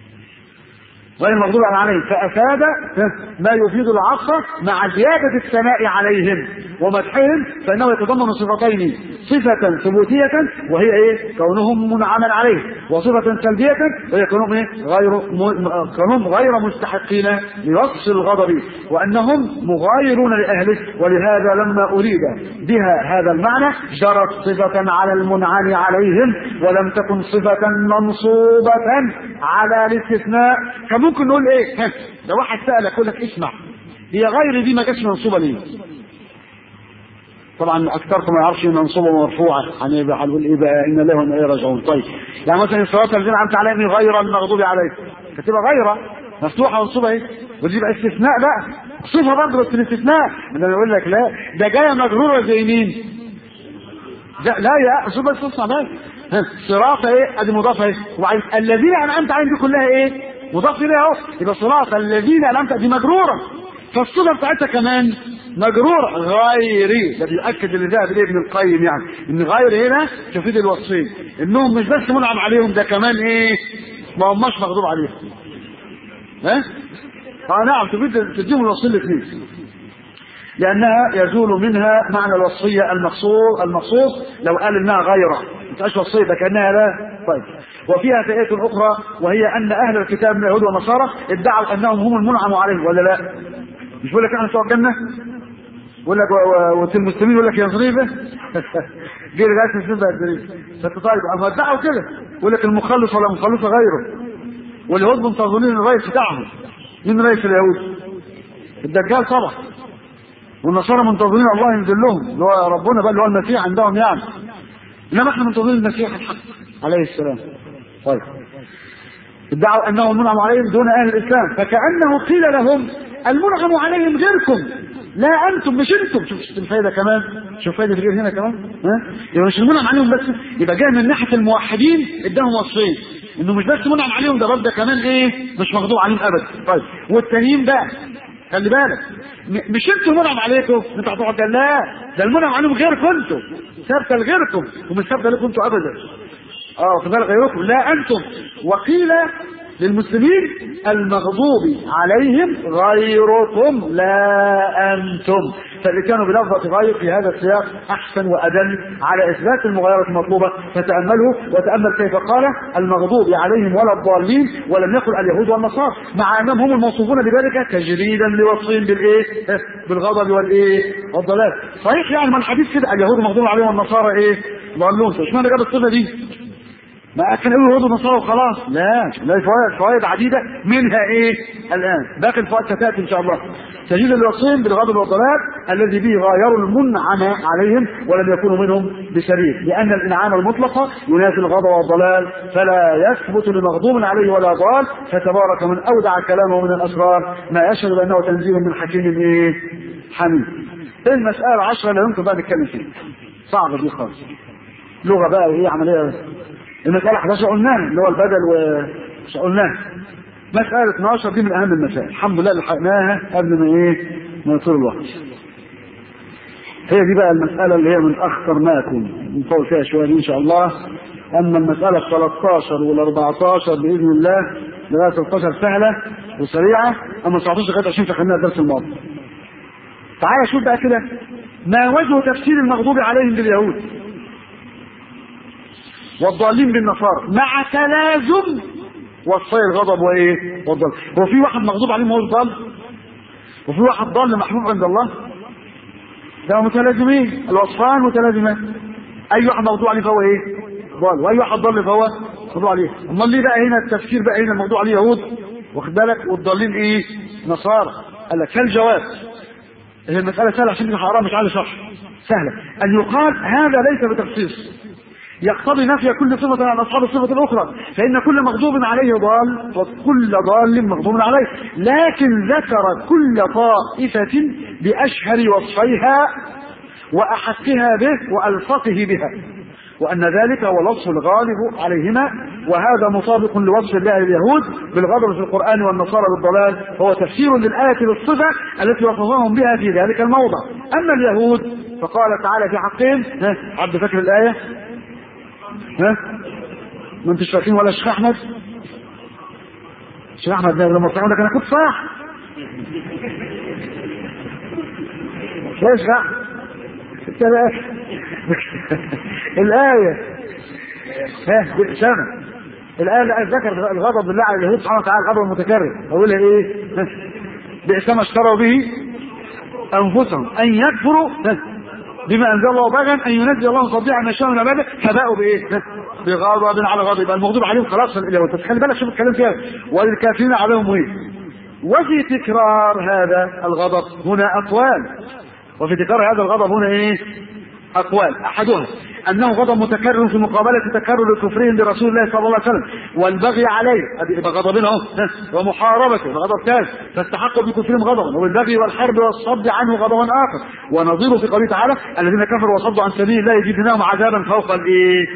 غير مغضوب عليهم. فافاد ما يفيد العطف مع زياده الثناء عليهم ومدحهم، فانه يتضمن صفتين، صفه ثبوتيه وهي ايه؟ كونهم منعما عليه، وصفه سلبيه وهي كونهم ايه؟ غير م... كونهم غير مستحقين لوصف الغضب وانهم مغايرون لاهله. ولهذا لما اريد بها هذا المعنى جرت صفه على المنعم عليهم ولم تكن صفه منصوبه على الاستثناء. ممكن نقول ايه؟ لو واحد سألك يقول لك اسمع هي غير دي ما كانتش منصوبه ليه؟ طبعا اكثركم ما يعرفش منصوبه ومرفوعه، هنبقى هنقول ايه بقى؟ ان له وان اليه راجعون. طيب يعني مثلا الصراط الذين انعمت عليهم غير المغضوب عليهم كتبها غير مفتوحه منصوبه ايه؟ ودي بقى استثناء بقى صفه برضه بس الاستثناء. انا بقول لك لا ده جايه مجروره زي مين؟ لا لا يا اصل بس اسمع بقى صراط ايه؟ ادي مضافه ايه؟ وبعدين الذين انعمت عليهم دي كلها ايه؟ مضاف اليها اهو، يبقى صراط الذين انعمت دي مجروره، فالصفه بتاعتها كمان مجروره غيري. ده بيؤكد اللي ذهب اليه ابن القيم يعني ان غير هنا تفيد الوصفين، انهم مش بس منعم عليهم، ده كمان ايه؟ ما هماش مغضوب عليهم. ها؟ اه نعم تفيد تديهم الوصفين الاثنين، لانها يزول منها معنى الوصفيه المقصود المقصود لو قال انها غيره ما تبقاش وصيه، ده كانها لا. طيب وفيها فئه اخرى وهي ان اهل الكتاب من اليهود والنصارى ادعوا انهم هم المنعم عليهم ولا لا؟ مش بيقول لك احنا بتوع الجنه؟ يقول لك وفي المسلمين يقول لك يا ظريفه جه لغايه السنه الظريفه فتطيب، اما ادعوا كده يقول لك المخلص ولا مخلص غيره، واليهود منتظرين الرئيس بتاعهم. مين رئيس اليهود؟ الدجال طبعا، والنصارى منتظرين الله ينزل لهم اللي هو ربنا بقى اللي هو المسيح عندهم يعني، انما احنا منتظرين المسيح الحق عليه السلام. طيب ادعوا انهم منعم عليهم دون اهل الاسلام، فكانه قيل لهم المنعم عليهم غيركم لا انتم، مش انتم. شوف الفايده كمان، شوف فايده الغير هنا كمان، ها يبقى مش المنعم عليهم بس، يبقى جاي من ناحيه الموحدين اداهم وصفين، انه مش بس منعم عليهم ده برضه كمان ايه؟ مش مغضوب عليهم ابدا. طيب والتانيين بقى خلي بالك، مش انتوا المنعم عليكم انتوا هتقعد، لا ده المنعم عليهم غيركم انتوا، ثابته لغيركم ومش ثابته لكم انتوا ابدا. اه خد بالك غيركم لا انتم. وقيل للمسلمين المغضوب عليهم غيركم لا انتم، فالاتيان بلفظه غير في هذا السياق احسن وادل على اثبات المغايره المطلوبه. فتامله وتامل كيف قال المغضوب عليهم ولا الضالين ولم يقل اليهود والنصارى، مع انهم هم الموصوفون بذلك تجريدا لوصفهم بالايه؟ بالغضب والايه؟ والضلال. صحيح يعني ما الحديث كده اليهود مغضوب عليهم والنصارى ايه؟ ضالون. اشمعنى جاب الصفه دي؟ ما كان يقولوا يهود ونصارى وخلاص، لا لا فوائد فوائد عديده منها ايه؟ الان باقي الفوائد ستاتي ان شاء الله. تجريد الوصفين بالغضب والضلال الذي به غاير المنعم عليهم ولم يكونوا منهم بسبيل، لان الانعام المطلقه ينافي الغضب والضلال، فلا يثبت لمغضوب عليه ولا ضال. فتبارك من اودع كلامه من الاسرار ما يشهد بانه تنزيل من حكيم ايه؟ حميد. المساله عشرة لا يمكن بقى نتكلم فيها، صعبه دي خالص، لغه بقى وايه عمليه. المسألة احد عشر قلناها اللي هو البدل ومش قلناها. مسألة اثناشر دي من أهم المسائل، الحمد لله لحقناها قبل ما إيه؟ ما يطول الوقت. هي دي بقى المسألة اللي هي من أخطر ما يكون، نطول فيها شوية إن شاء الله. أما المسألة ثلاثة عشر وال أربعة عشر بإذن الله لغاية ثلاثة عشر سهلة وسريعة، أما تسعة عشر لغاية عشرين فخلينا الدرس الماضي. تعالى شوف بقى كده ما وجه تفسير المغضوب عليهم باليهود والضالين بالنصارى مع تلازم وصفي الغضب وايه؟ والضلال. هو في واحد مغضوب عليه هو ضال؟ وفي واحد ضال محبوب عند الله؟ ده متلازمين، الوصفان متلازمان. اي واحد مغضوب عليه فهو ايه؟ ضال، واي واحد ضال فهو مغضوب عليه. امال ليه بقى هنا التفسير بقى هنا المغضوب عليه يهود واخد بالك والضالين ايه؟ نصارى. قال لك فالجواب، هي المساله سهله عشان نحقرها مش عايز شرح، سهله ان يقال هذا ليس بتخصيص يقتضي نفي كل صفة عن أصحاب الصفة الأخرى، فإن كل مغضوب عليه ضال وكل ضال مغضوب عليه، لكن ذكر كل طائفة بأشهر وصفيها وأحقها به وألصقه بها، وأن ذلك هو الوصف الغالب عليهما، وهذا مطابق لوصف الله اليهود بالغضب في القرآن والنصارى بالضلال، هو تفسير للآية بالصفة التي وصفهم بها في ذلك الموضع. أما اليهود فقال تعالى في حقهم، عبد فاكر الآية؟ ها؟ ما انتش فاكرين ولا الشيخ احمد؟ الشيخ احمد لما صحوا لك انا كنت صح. ليش لا؟ انت بقى الآية ها بالسنة الآية اللي ذكر الغضب بالله على اليهود سبحانه وتعالى الغضب المتكرر، أقولها إيه؟ بئس ما اشتروا به أنفسهم أن يكفروا بما انزل الله بغيا ان ينزل الله تضييعا ما شاء من عباده فباءوا بايه؟ بغضب على غضب، يبقى المغضوب عليهم خلاص اليهود. تخلي بالك شوف الكلام فيها والكافرين عليهم ايه. وفي تكرار هذا الغضب هنا اقوال، وفي تكرار هذا الغضب هنا ايه؟ اقوال. احدها انه غضب متكرر في مقابله تكرر كفرهم برسول الله صلى الله عليه وسلم والبغي عليه، يبقى غضبنا اهو، ومحاربته غضب ثالث فاستحقوا بكفرهم غضبا، وبالبغي والحرب والصد عنه غضبا اخر. ونظيره في قوله تعالى الذين كفروا وصدوا عن سبيل الله يزيدناهم عذابا فوق الايه؟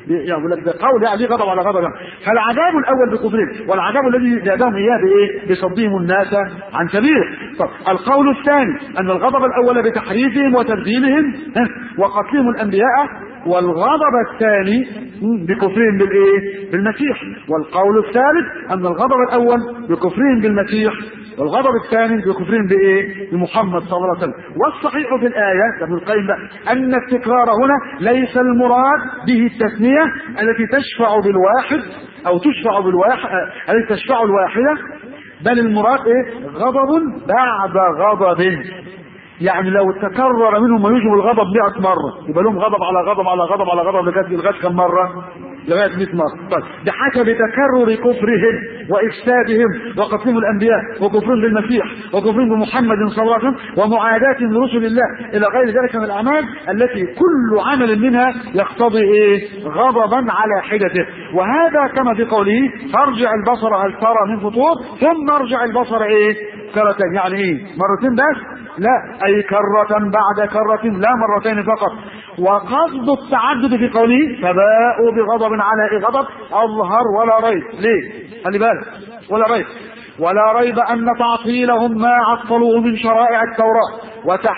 يقول لك ده قول يعني غضب على غضب. فالعذاب الاول بكفرهم، والعذاب الذي زادهم اياه بايه؟ بصدهم الناس عن سبيله. طب القول الثاني ان الغضب الاول بتحريفهم وتبديلهم وقتلهم الانبياء، والغضب الثاني بكفرهم بالايه؟ بالمسيح. والقول الثالث ان الغضب الاول بكفرهم بالمسيح، والغضب الثاني بكفرهم بايه؟ بمحمد صلى الله عليه وسلم. والصحيح في الايه ابن القيم بقى ان التكرار هنا ليس المراد به التثنيه التي تشفع بالواحد او تشفع بالواحد التي تشفع الواحده، بل المراد ايه؟ غضب بعد غضب. يعني لو تكرر منهم ما يوجب الغضب مئة مرة يبقى لهم غضب على غضب على غضب على غضب لغايه لغايه كم مرة؟ لغايه مئة مرة. طيب بحسب تكرر كفرهم وافسادهم وقتلهم الانبياء وكفرهم بالمسيح وكفرهم بمحمد صلى الله عليه وسلم ومعاداتهم لرسل الله الى غير ذلك من الاعمال التي كل عمل منها يقتضي ايه؟ غضبا على حدته. وهذا كما في قوله فارجع البصر هل ترى من فطور ثم ارجع البصر ايه؟ كرتين. يعني ايه؟ مرتين بس؟ لا، اي كرة بعد كرة لا مرتين فقط. وقصد التعدد في قوله فباءوا بغضب على غضب اظهر ولا ريب. ليه؟ خلي بالك، ولا ريب ولا ريب ان تعطيلهم ما عطلوه من شرائع التوراة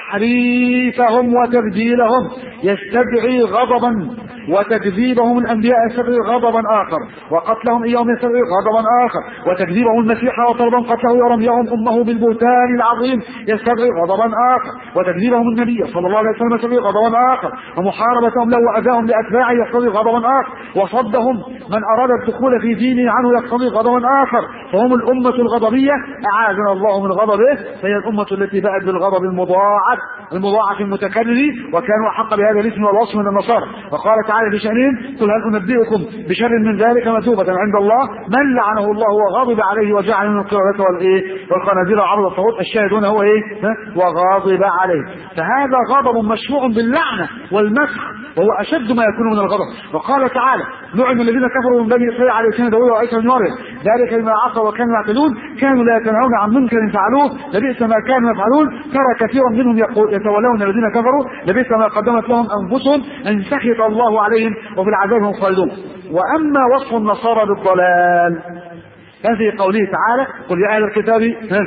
وتحريفهم وتبديلهم يستدعي غضبا، وتكذيبهم الانبياء يستدعي غضبا اخر، وقتلهم اياهم يستدعي غضبا اخر، وتكذيبهم المسيح وطلبهم قتله ورميهم امه بالبهتان العظيم يستدعي غضبا اخر، وتكذيبهم النبي صلى الله عليه وسلم يستدعي غضبا اخر، ومحاربتهم له واذاهم لاتباعه يقتضي غضبا اخر، وصدهم من اراد الدخول في دينه عنه يقتضي غضبا اخر. فهم الامه الغضبيه اعاذنا الله من غضبه، فهي الامه التي باءت بالغضب المضاعف المضاعف المتكرر، وكانوا احق بهذا الاسم والوصف من النصارى. وقال تعالى في شأنهم قل هل انبئكم بشر من ذلك مثوبة عند الله من لعنه الله وغضب عليه وجعل من القردة والايه والخنازير وعبد الطاغوت. الشاهد هنا هو ايه؟ وغاضب عليه. فهذا غضب مشروع باللعنة والمسخ، وهو اشد ما يكون من الغضب. وقال تعالى لعن الذين كفروا من بني اسرائيل على لسان داوود وعيسى بن مريم ذلك بما عصوا وكانوا يعتدون كانوا لا يتناهون عن منكر فعلوه لبئس ما كانوا يفعلون ترى كثيرا منهم يتولون الذين كفروا لبئس ما قدمت لهم انفسهم ان سخط الله عليهم وفي العذاب هم خالدون. واما وصف النصارى بالضلال ففي قوله تعالى قل يا اهل الكتاب ها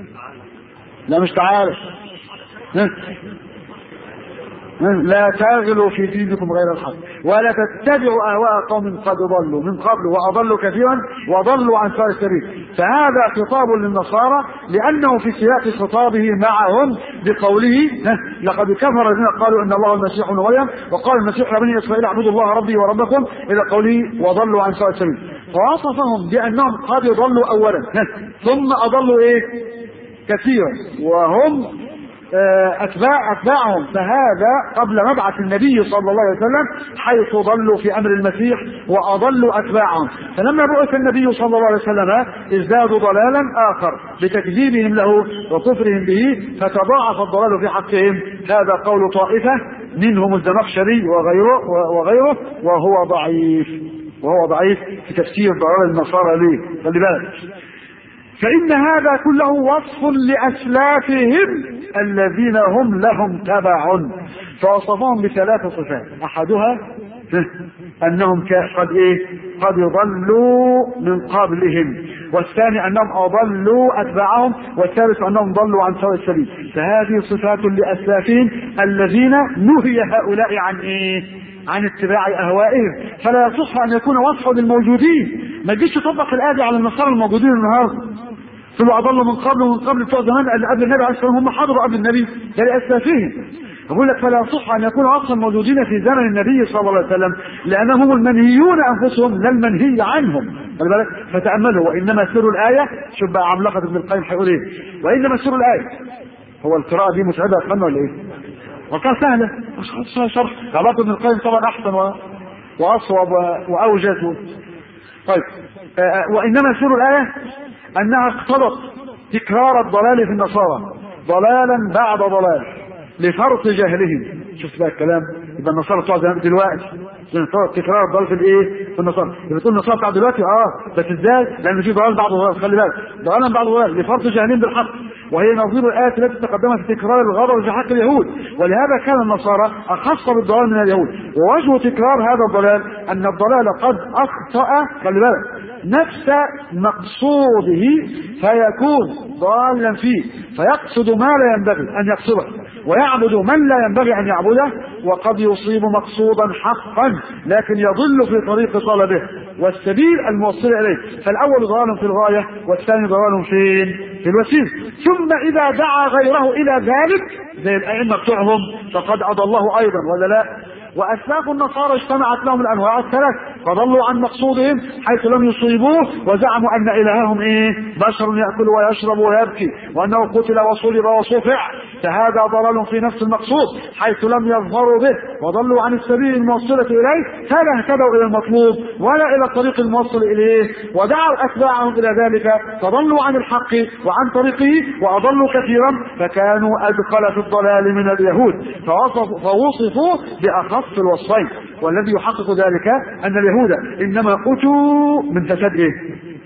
لا مش تعالى ها لا تغلوا في دينكم غير الحق ولا تتبعوا اهواء قوم قد ضلوا من قبل واضلوا كثيرا وضلوا عن سواء السبيل. فهذا خطاب للنصارى لانه في سياق خطابه معهم بقوله لقد كفر الذين قالوا ان الله المسيح ابن مريم وقال المسيح يا بني اسرائيل اعبدوا الله ربي وربكم الى قوله وضلوا عن سواء السبيل. فوصفهم بانهم قد ضلوا اولا ثم اضلوا ايه كثيرا وهم أتباع أتباعهم. فهذا قبل مبعث النبي صلى الله عليه وسلم حيث ضلوا في أمر المسيح وأضلوا أتباعهم. فلما بعث النبي صلى الله عليه وسلم ازدادوا ضلالا آخر بتكذيبهم له وكفرهم به فتضاعف الضلال في حقهم. هذا قول طائفة منهم الزمخشري وغيره وغيره وهو ضعيف وهو ضعيف في تفسير ضلال النصارى ليه. خلي بالك. فإن هذا كله وصف لأسلافهم الذين هم لهم تبع فوصفهم بثلاث صفات. أحدها أنهم قد إيه قد ضلوا من قبلهم، والثاني أنهم أضلوا أتباعهم، والثالث أنهم ضلوا عن سواء السبيل. فهذه صفات لأسلافهم الذين نهي هؤلاء عن إيه عن اتباع أهوائهم. فلا يصح أن يكون وصفا للموجودين. ما تجيش تطبق الآية على النصارى الموجودين النهارده ثم أضلوا من قبل ومن قبل بتوع زمان اللي قبل النبي عليه الصلاة والسلام هم حضروا قبل النبي ده لأسلافهم. أقول لك فلا يصح أن يكون وصفا موجودين في زمن النبي صلى الله عليه وسلم لأنهم المنهيون أنفسهم لا المنهي عنهم. خلي بالك. فتأملوا وإنما سر الآية شوف بقى عملاقة ابن القيم هيقول إيه. وإنما سر الآية هو القراءة دي متعبة يا ولا إيه؟ وكان سهلة شرح علاقة ابن القيم طبعا أحسن وأصوب وأوجز. طيب وإنما سر الآية أنها اقتضت تكرار الضلال في النصارى ضلالا بعد ضلال لفرط جهلهم. شوف بقى الكلام. يبقى النصارى بتوع زمان دلوقتي تكرار الضلال في الايه في النصارى. يبقى تقول النصارى بتاع دلوقتي اه بس ازاي؟ لأن في ضلال بعد ضلال. خلي بالك ضلالا بعد ضلال لفرط جهلهم بالحق وهي نظير الآية التي تقدمت في تكرار الغضب في حق اليهود. ولهذا كان النصارى أخص بالضلال من اليهود. ووجه تكرار هذا الضلال أن الضلال قد أخطأ خلي بالك نفس مقصوده فيكون ضالا فيه، فيقصد ما لا ينبغي أن يقصده ويعبد من لا ينبغي أن يعبده، وقد يصيب مقصودا حقا لكن يضل في طريق طلبه والسبيل الموصل إليه. فالأول ضلال في الغاية والثاني ضلال فين؟ في الوسيل. ثم إذا دعا غيره إلى ذلك زي الأئمة بتوعهم فقد أضله أيضا ولا لا؟ وأسلاف النصارى اجتمعت لهم الأنواع الثلاث فضلوا عن مقصودهم حيث لم يصيبوه وزعموا أن إلههم إيه؟ بشر يأكل ويشرب ويبكي وأنه قتل وصلب وصفع، فهذا ضلال في نفس المقصود حيث لم يظهروا به وضلوا عن السبيل الموصلة إليه فلا اهتدوا إلى المطلوب ولا إلى الطريق الموصل إليه، ودعوا أتباعهم إلى ذلك فضلوا عن الحق وعن طريقه وأضلوا كثيرا فكانوا أدخل في الضلال من اليهود فوصفوا, فوصفوا بأخص في الوصفين. والذي يحقق ذلك أن اليهود إنما أتوا من فساد إيه؟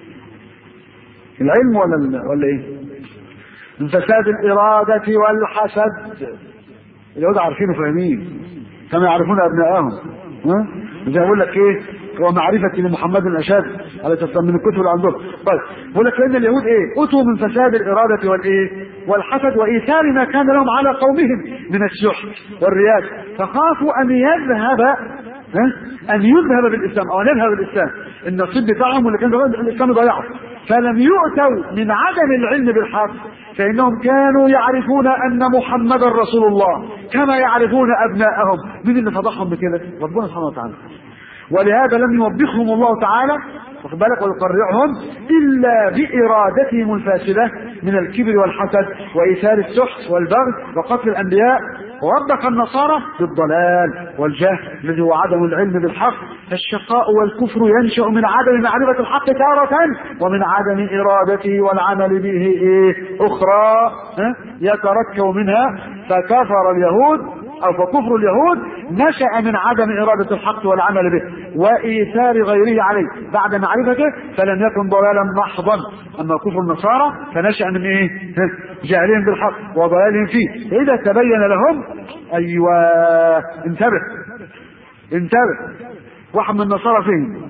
العلم ولا ولا إيه؟ من فساد الإرادة والحسد. اليهود عارفين وفاهمين كما يعرفون أبنائهم. ها؟ زي أقول لك إيه؟ ومعرفة لمحمد الأشاد على تفهم من الكتب اللي عندهم. طيب بقول لك ان اليهود ايه؟ اتوا من فساد الاراده والايه؟ والحسد وايثار ما كان لهم على قومهم من السحت والرياء، فخافوا ان يذهب ها؟ ان يذهب بالاسلام او ان يذهب بالاسلام النصيب بتاعهم واللي كان الاسلام ضيعه، فلم يؤتوا من عدم العلم بالحق فانهم كانوا يعرفون ان محمدا رسول الله كما يعرفون ابنائهم. مين اللي فضحهم بكده؟ ربنا سبحانه وتعالى. ولهذا لم يوبخهم الله تعالى واخد بالك ويقرعهم الا بارادتهم الفاسده من الكبر والحسد وايثار السحت والبغي وقتل الانبياء. ووبخ النصارى بالضلال والجهل الذي هو عدم العلم بالحق. الشقاء والكفر ينشا من عدم معرفه الحق تارة ومن عدم ارادته والعمل به ايه اخرى يتركب منها. فكفر اليهود أو فكفر اليهود نشأ من عدم إرادة الحق والعمل به وإيثار غيره عليه بعد معرفته فلم يكن ضلالا محضا. أما كفر النصارى فنشأ من إيه؟ جهلهم بالحق وضلالهم فيه. فإذا تبين لهم أيوة انتبه انتبه واحد من النصارى فهم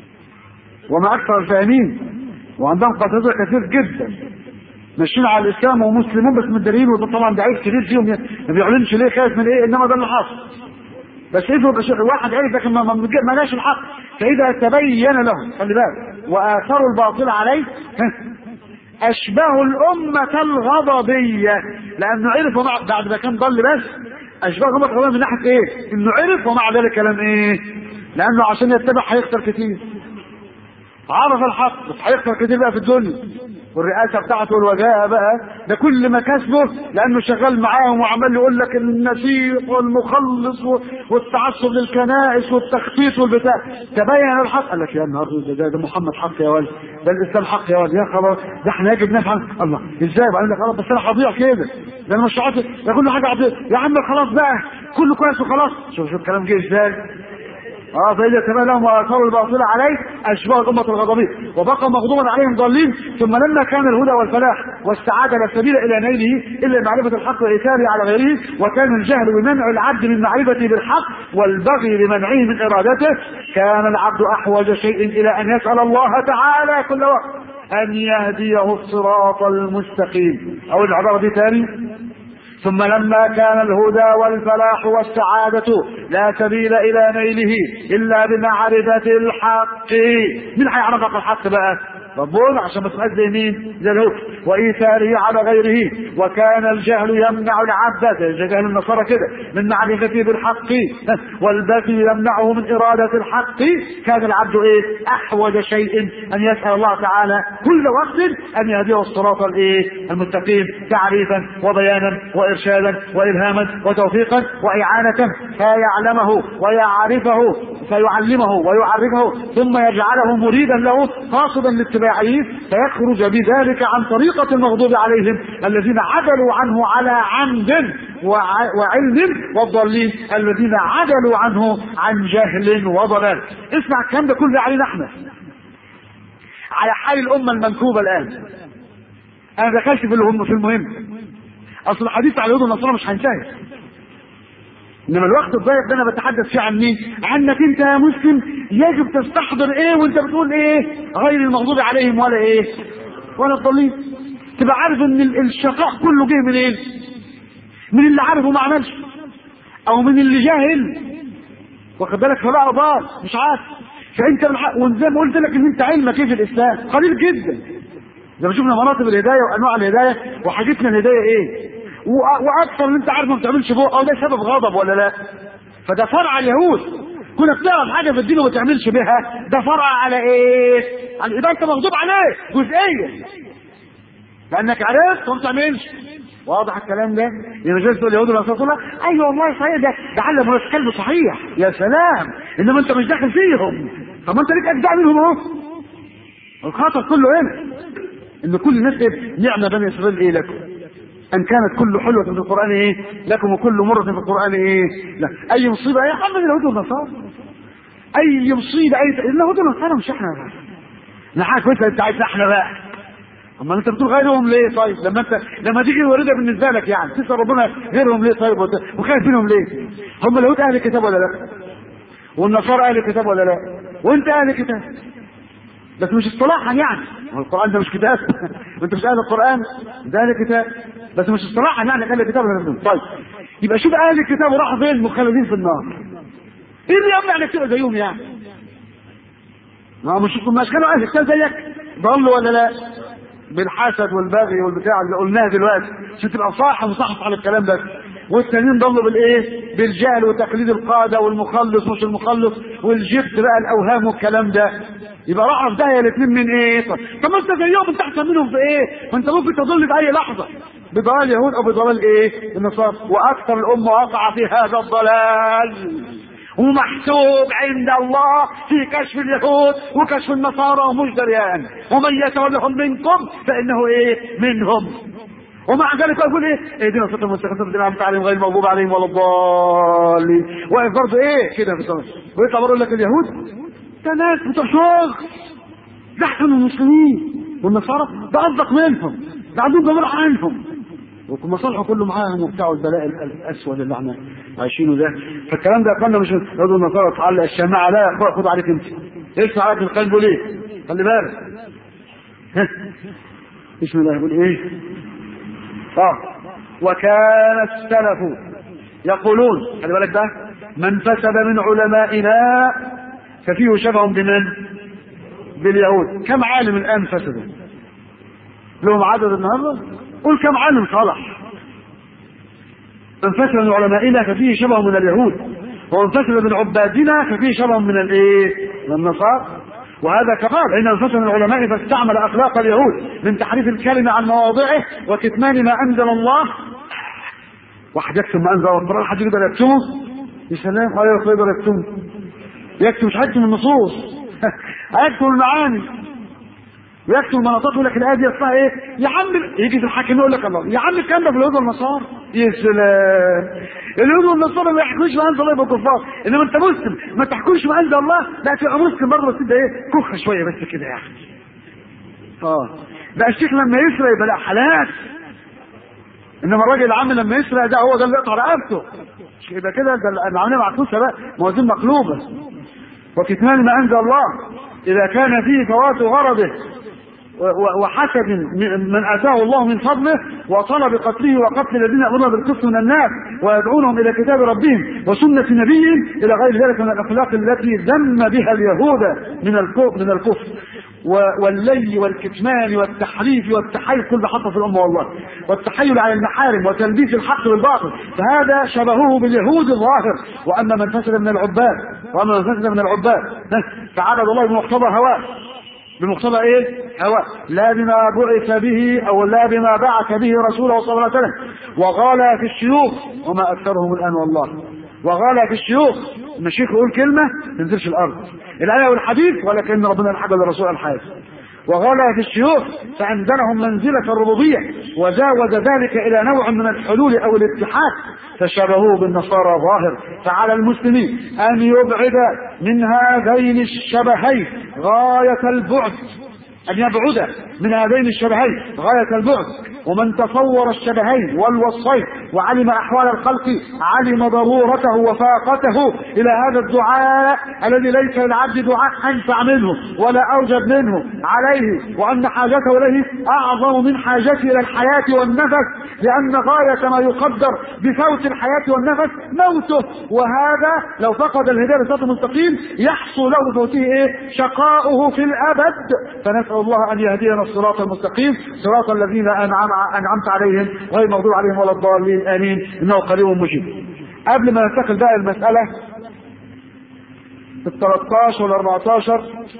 وما أكثر الفاهمين وعندهم قصص كثير جدا ماشيين على الاسلام ومسلمون بس متدارين، وده طبعا ده عيب كبير فيهم ما بيعلنش ليه خايف من ايه، انما ده اللي حاصل. بس افرض واحد عرف لكن ما جاش الحق فاذا تبين لهم خلي بالك واثروا الباطل عليه اشبهوا الامه الغضبيه لانه عرف ومع بعد ما كان ضل بس اشبهوا الامه الغضبيه من ناحيه ايه؟ انه عرف ومع ذلك كلام ايه؟ لانه عشان يتبع هيخسر كتير. عرف الحق بس هيخسر كتير بقى في الدنيا والرئاسه بتاعته والوجاهه بقى ده كل ما كسبه لانه شغال معاهم وعمال يقول لك النسيق والمخلص والتعصب للكنائس والتخطيط والبتاع. تبين الحق قال لك يا نهار ده, ده, ده محمد حق يا ولد، ده الاسلام حق يا ولد، يا خلاص ده احنا يجب نفهم. الله ازاي بقول لك خلاص بس انا هضيع كده ده انا مش عارف ده كل حاجه هضيع يا عم خلاص بقى كله كويس وخلاص. شوف شوف الكلام جه ازاي. اه فإذا تبين لهم وآثروا الباطل عليه أشباه الأمة الغضبية وبقى مغضوبا عليهم ضالين. ثم لما كان الهدى والفلاح والسعادة لا سبيل إلى نيله إلا معرفة الحق وإيثاره على غيره، وكان الجهل بمنع العبد من معرفته بالحق والبغي بمنعه من إرادته، كان العبد أحوج شيء إلى أن يسأل الله تعالى كل وقت أن يهديه الصراط المستقيم. أو العبارة دي تاني. ثم لما كان الهدى والفلاح والسعادة لا سبيل إلى نيله إلا بمعرفة الحق. مين هيعرف الحق بقى؟ ربنا عشان ما تبقاش زي مين؟ زي الهدى وإيثاره على غيره. وكان الجهل يمنع العبد زي جهل النصارى كده من معرفته بالحق والبغي يمنعه من إرادة الحق. كان العبد إيه؟ أحوج شيء أن يسأل الله تعالى كل وقت أن يهديه الصراط الإيه؟ المستقيم تعريفا وبيانا وإرشادا وإلهاما وتوفيقا وإعانة فيعلمه ويعرفه فيعلمه ويعرفه ثم يجعله مريدا له قاصدا لاتباعه فيخرج بذلك عن طريقة المغضوب عليهم الذين عدلوا عنه على عمد وعلم، والضالين الذين عدلوا عنه عن جهل وضلال. اسمع الكلام ده كله علينا احنا على حال الأمة المنكوبة الآن. انا دخلت في اللي في المهم. اصل الحديث على اليهود والنصارى مش هينتهي، انما الوقت الضيق ده انا بتحدث فيه عن مين؟ عنك انت يا مسلم. يجب تستحضر ايه وانت بتقول ايه؟ غير المغضوب عليهم ولا ايه؟ ولا الضالين. تبقى عارف ان الشقاء كله جه من ايه؟ من اللي عارف وما عملش، او من اللي جاهل واخد بالك فبقى ضال مش عارف. فانت بالحق، وزي ما قلت لك ان انت علمك ايه في الاسلام قليل جدا. زي ما شفنا مراتب الهدايه وانواع الهدايه وحاجتنا الهدايه ايه، واكثر اللي انت عارف ما بتعملش فوق، او ده سبب غضب ولا لا؟ فده فرع اليهود. كونك تعرف حاجه في الدين وما تعملش بها ده فرع على ايه؟ على يبقى انت مغضوب عليه جزئيا لانك عرفت وما بتعملش. واضح الكلام ده؟ يبقى جالس اليهود والنصارى ايوه والله صحيح ده ده علم راس كلب صحيح يا سلام، انما انت مش داخل فيهم. طب ما انت ليك اجزاء منهم اهو. الخطر كله هنا ان كل الناس ايه؟ نعمه بني اسرائيل ايه لكم؟ ان كانت كل حلوه في القران ايه لكم وكل مره في القران ايه لا. اي مصيبه يا محمد اليهود والنصارى، اي مصيبه اي اليهود والنصارى مش احنا بقى نحاك انت بتاعتنا احنا بقى. اما انت بتقول غيرهم ليه طيب؟ لما انت لما تيجي الورده بالنسبه لك يعني تسال ربنا غيرهم ليه طيب وخايف منهم ليه؟ هم اليهود اهل الكتاب ولا لا؟ والنصارى اهل الكتاب ولا لا؟ وانت اهل الكتاب بس مش اصطلاحا يعني. القران ده مش كتاب وانت مش اهل القران ده اهل الكتاب بس مش اصطلاحا يعني اهل الكتاب ولا لا. طيب يبقى شوف اهل الكتاب راحوا فين؟ مخلدين في النار. ايه اللي يمنع انك تبقى زيهم يعني؟ ما مش مش كانوا اهل الكتاب زيك ضلوا ولا لا؟ بالحسد والبغي والبتاع اللي قلناه دلوقتي عشان تبقى صاحب وصحف على الكلام ده. والتانيين ضلوا بالايه؟ بالجهل وتقليد القاده والمخلص مش المخلص والجبت بقى الاوهام والكلام ده. يبقى راحوا في داهيه الاثنين من ايه؟ طب ما انت زيهم انت احسن منهم في ايه؟ ما انت ممكن تضل في اي لحظه بضلال اليهود او بضلال ايه؟ النصارى. واكثر الامه وقع في هذا الضلال ومحسوب عند الله في كشف اليهود وكشف النصارى ومش دريان. ومن يتولهم منكم فانه ايه؟ منهم. ومع ذلك يقول ايه؟ اهدنا الصراط المستقيم صراط الذين انعمت عليهم غير المغضوب عليهم ولا الضالين. واقف برضه ايه كده في الصلاه ويطلع بره يقول لك اليهود ده ناس بتوع شغل، ده احسن من المسلمين، والنصارى ده اصدق منهم، ده عندهم ضمير عنهم ومصالحه كله معاهم وبتاع البلاء الاسود اللي احنا عايشينه ده. فالكلام ده يا اخوانا مش يقولوا النصارى تعلق الشماعه، لا يا اخويا خد عليك انت. اسمع عليك القلب ليه؟ خلي بالك. بسم الله يقول ايه؟ اه وكان السلف يقولون خلي بالك ده من فسد من علمائنا ففيه شبه بمن؟ باليهود. كم عالم الان فسدوا؟ لهم عدد النهارده؟ قول كم عالم صلح. من فسد من علمائنا ففيه شبه من اليهود، ومن فسد من عبادنا ففيه شبه من الايه؟ من النصارى. وهذا كقال ان من فسد من العلماء فاستعمل اخلاق اليهود من تحريف الكلمه عن مواضعه وكتمان ما انزل الله. واحد يكتم ما انزل القران، حد يقدر يكتمه؟ يا سلام خير يقدر يكتمه. يكتم مش هيكتم النصوص هيكتم المعاني ويكتب المناطق. يقول لك الايه دي اصلها ايه؟ يا عم يجي في الحاكم يقول لك الله يا عم الكلام ده في اليهود والنصارى. يا سلام اليهود والنصارى ما يحكوش ما انزل الله يبقى كفار، انما انت مسلم ما تحكوش ما انزل الله لا تبقى مسلم برضه بس تبقى ايه؟ كخه شويه بس كده يعني. اه ده الشيخ لما يسرق يبقى لا حلال، انما الراجل العام لما يسرق ده هو ده اللي يقطع رقبته. يبقى كده ده العمليه معكوسه بقى، موازين مقلوبه. وكتمان ما انزل الله اذا كان فيه فوات غرضه وحسد من اتاه الله من فضله وطلب قتله وقتل الذين يامرون بالقسط من الناس ويدعونهم الى كتاب ربهم وسنه نبيهم الى غير ذلك من الاخلاق التي ذم بها اليهود من الكفر من الكفر واللي والكتمان والتحريف والتحيل كل حطه في الامه والله، والتحيل على المحارم وتلبيس الحق بالباطل، فهذا شبهه باليهود الظاهر. واما من فسد من العباد واما من فسد من العباد فعبد الله بمقتضى هواه بمقتضى ايه؟ هواه لا بما بعث به او لا بما بعث به رسوله صلى الله عليه وسلم. وغالى في الشيوخ وما اكثرهم الان والله. وغالى في الشيوخ المشيخ يقول كلمه ما تنزلش الارض، الايه والحديث ولكن ربنا الحاجه للرسول الحاج. وغالى في الشيوخ فعندهم منزله الربوبيه وجاوز ذلك الى نوع من الحلول او الاتحاد فشبهوه بالنصارى ظاهر. فعلى المسلمين ان يبعد من هذين الشبهين غايه البعد أن يبعد من هذين الشبهين غاية البعد. ومن تصور الشبهين والوصفين وعلم أحوال الخلق علم ضرورته وفاقته إلى هذا الدعاء الذي ليس للعبد دعاء أنفع منه ولا أوجب منه عليه، وأن حاجته إليه أعظم من حاجته إلى الحياة والنفس، لأن غاية ما يقدر بفوت الحياة والنفس موته، وهذا لو فقد الهداية للصراط المستقيم يحصل له بفوته إيه؟ شقاؤه في الأبد. فنسأل الله أن يهدينا الصراط المستقيم، صراط الذين أنعم أنعمت عليهم غير المغضوب عليهم ولا الضالين، آمين، إنه قريب مجيب. قبل ما ننتقل بقى المسألة ال ثلاثة عشر وال أربعة عشر،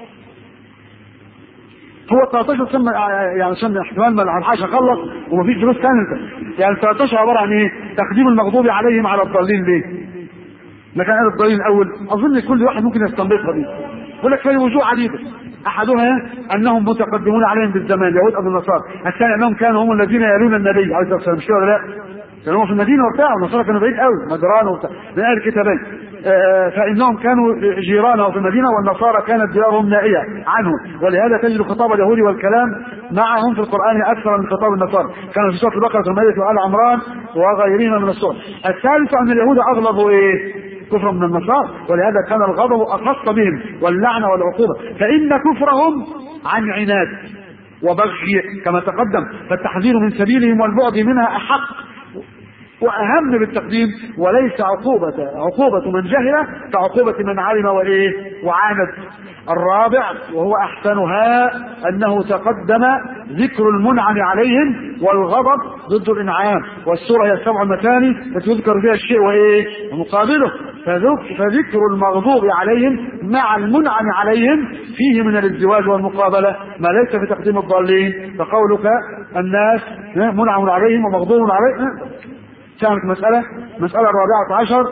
هو ثلاثة عشر سمى يعني عشان احتمال ما الحاجة خلص ومفيش دروس ثانية. يعني ثلاثة عشر عبارة عن ايه؟ تقديم المغضوب عليهم على الضالين. ليه؟ ما كان قال الضالين الأول؟ أظن كل واحد ممكن يستنبطها دي. يقول لك في وجوه عديدة، أحدها أنهم متقدمون عليهم بالزمان، اليهود أو النصارى. الثاني أنهم كانوا هم الذين يلون النبي عليه الصلاة والسلام، مش كده ولا لا؟ كانوا في المدينة وبتاع، والنصارى كانوا بعيد قوي، مجران وبتاع من أهل الكتابين. آه فإنهم كانوا جيرانه في المدينة، والنصارى كانت ديارهم نائية عنه، ولهذا تجد خطاب اليهود والكلام معهم في القرآن أكثر من خطاب النصارى. كانوا في سورة البقرة والمائدة وآل عمران وغيرهما من السور. الثالث أن اليهود أغلبوا إيه؟ كفر من النصارى، ولهذا كان الغضب أخص بهم واللعنة والعقوبة، فإن كفرهم عن عناد وبغي كما تقدم، فالتحذير من سبيلهم والبعد منها أحق وأهم بالتقديم، وليس عقوبة عقوبة من جهل كعقوبة من علم وإيه وعاند. الرابع وهو أحسنها أنه تقدم ذكر المنعم عليهم والغضب ضد الإنعام، والسورة هي السبع المثاني التي يذكر فيها الشيء وإيه ومقابله، فذكر المغضوب عليهم مع المنعم عليهم فيه من الازدواج والمقابلة ما ليس في تقديم الضالين. فقولك الناس منعم عليهم ومغضوب عليهم كانت مسألة مسألة الرابعة عشر.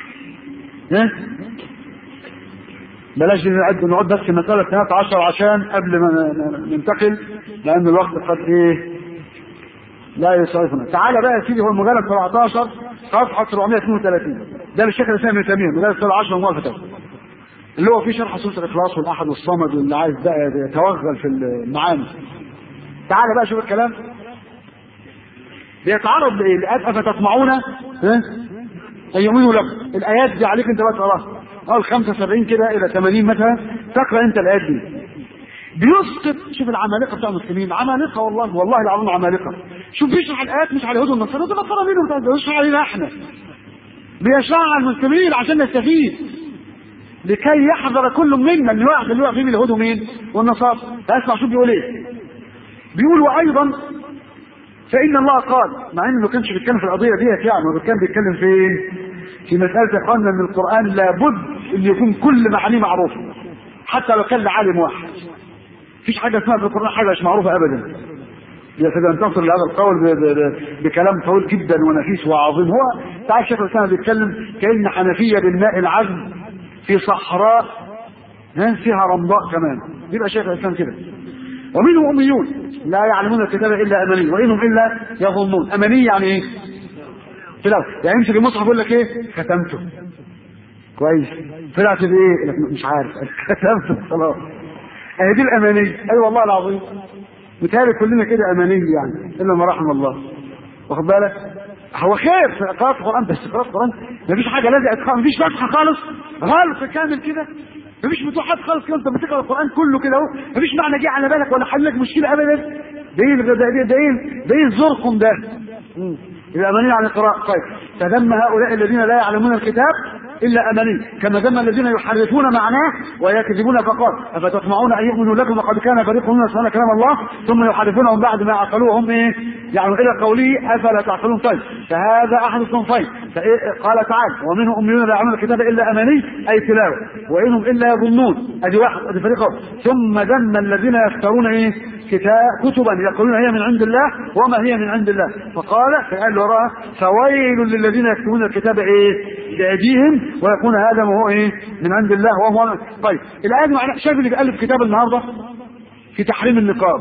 بلاش نعد نعد بس المسألة الثالثة عشر عشان قبل ما ننتقل، لأن الوقت قد إيه لا يسعفنا. تعالى بقى يا سيدي، هو المجلد سبعة عشر صفحة سبعمائة واثنين وثلاثين، ده للشيخ الإسلام ابن تيمية، مجلد سبعة عشر موافقة، اللي هو فيه شرح سورة الإخلاص والأحد والصمد، واللي عايز بقى يتوغل في المعاني. تعالى بقى شوف الكلام بيتعرض لايه؟ الآيات أفتطمعون أن يؤمنوا لكم. الآيات دي عليك أنت بقى تقراها، قال خمسة وسبعين كده إلى ثمانين مثلا، تقرأ أنت الآيات دي. بيسقط، شوف العمالقة بتاع المسلمين، عمالقة والله والله العظيم عمالقة. شوف بيشرح الآيات مش على اليهود والنصارى، ده نصارى منهم، بيشرح علينا احنا، بيشرح على المسلمين عشان نستفيد، لكي يحذر كل منا من الوقت اللي وقع فيه اليهود ومين والنصارى. اسمع شوف بيقول ايه. بيقول وايضا فإن الله قال، مع انه ما كانش بيتكلم في القضية ديت يعني، هو كان بيتكلم فين؟ في مسألة قالنا ان القرآن لابد ان يكون كل معانيه معروفة، حتى لو كان لعالم واحد. مفيش حاجة اسمها في القرآن حاجة مش معروفة ابدا. يا سيدي ان تصل لهذا القول بكلام طويل جدا ونفيس وعظيم. هو تعال الشيخ الإسلام بيتكلم كأن حنفية بالماء العذب في صحراء فيها رمضاء كمان، يبقى شيخ الإسلام كده. ومنهم أميون لا يعلمون الكتاب إلا أماني وإنهم إلا يظنون. أماني يعني إيه؟ في الأول يعني يمسك المصحف يقول لك إيه؟ ختمته كويس، طلعت بإيه؟ مش عارف ختمته خلاص. أهي دي الأماني. أي أيوة والله العظيم متهيألي كلنا كده أماني يعني، إلا ما رحم الله. واخد بالك؟ هو خير في قراءة القرآن، بس قراءة القرآن مفيش حاجة لازم أتخاف، مفيش فتحة خالص، غلط كامل كده، مفيش فتوحات خالص كده. انت بتقرا القرآن كله كده اهو، مفيش معنى جه على بالك ولا حل لك مشكلة أبدا. ده ايه ده ايه ده ايه ده ايه الزرقم ده؟ يبقى أماني عن القراءة. طيب فذم هؤلاء الذين لا يعلمون الكتاب إلا أماني، كما ذم الذين يحرفون معناه ويكذبون فقال أفتطمعون أن يؤمنوا لكم وقد كان فريق منهم يسمعون كلام الله ثم يحرفونهم بعد ما عقلوهم إيه؟ يعني إلى قوله أفلا تعقلون. طيب فهذا أحد الصنفين. قال تعالى ومنهم أميون لا يعلمون الكتاب إلا أماني أي تلاوة، وإنهم إلا يظنون، أدي واحد أدي فريق. ثم ذم الذين يفترون إيه؟ كتاب كتبا يقولون هي من عند الله وما هي من عند الله. فقال في الآية اللي وراها فويل للذين يكتبون الكتاب إيه؟ بأيديهم ويكون هذا وهو إيه؟ من عند الله وهو. طيب الآية معناها شايف اللي بيألف كتاب النهارده في تحريم النقاب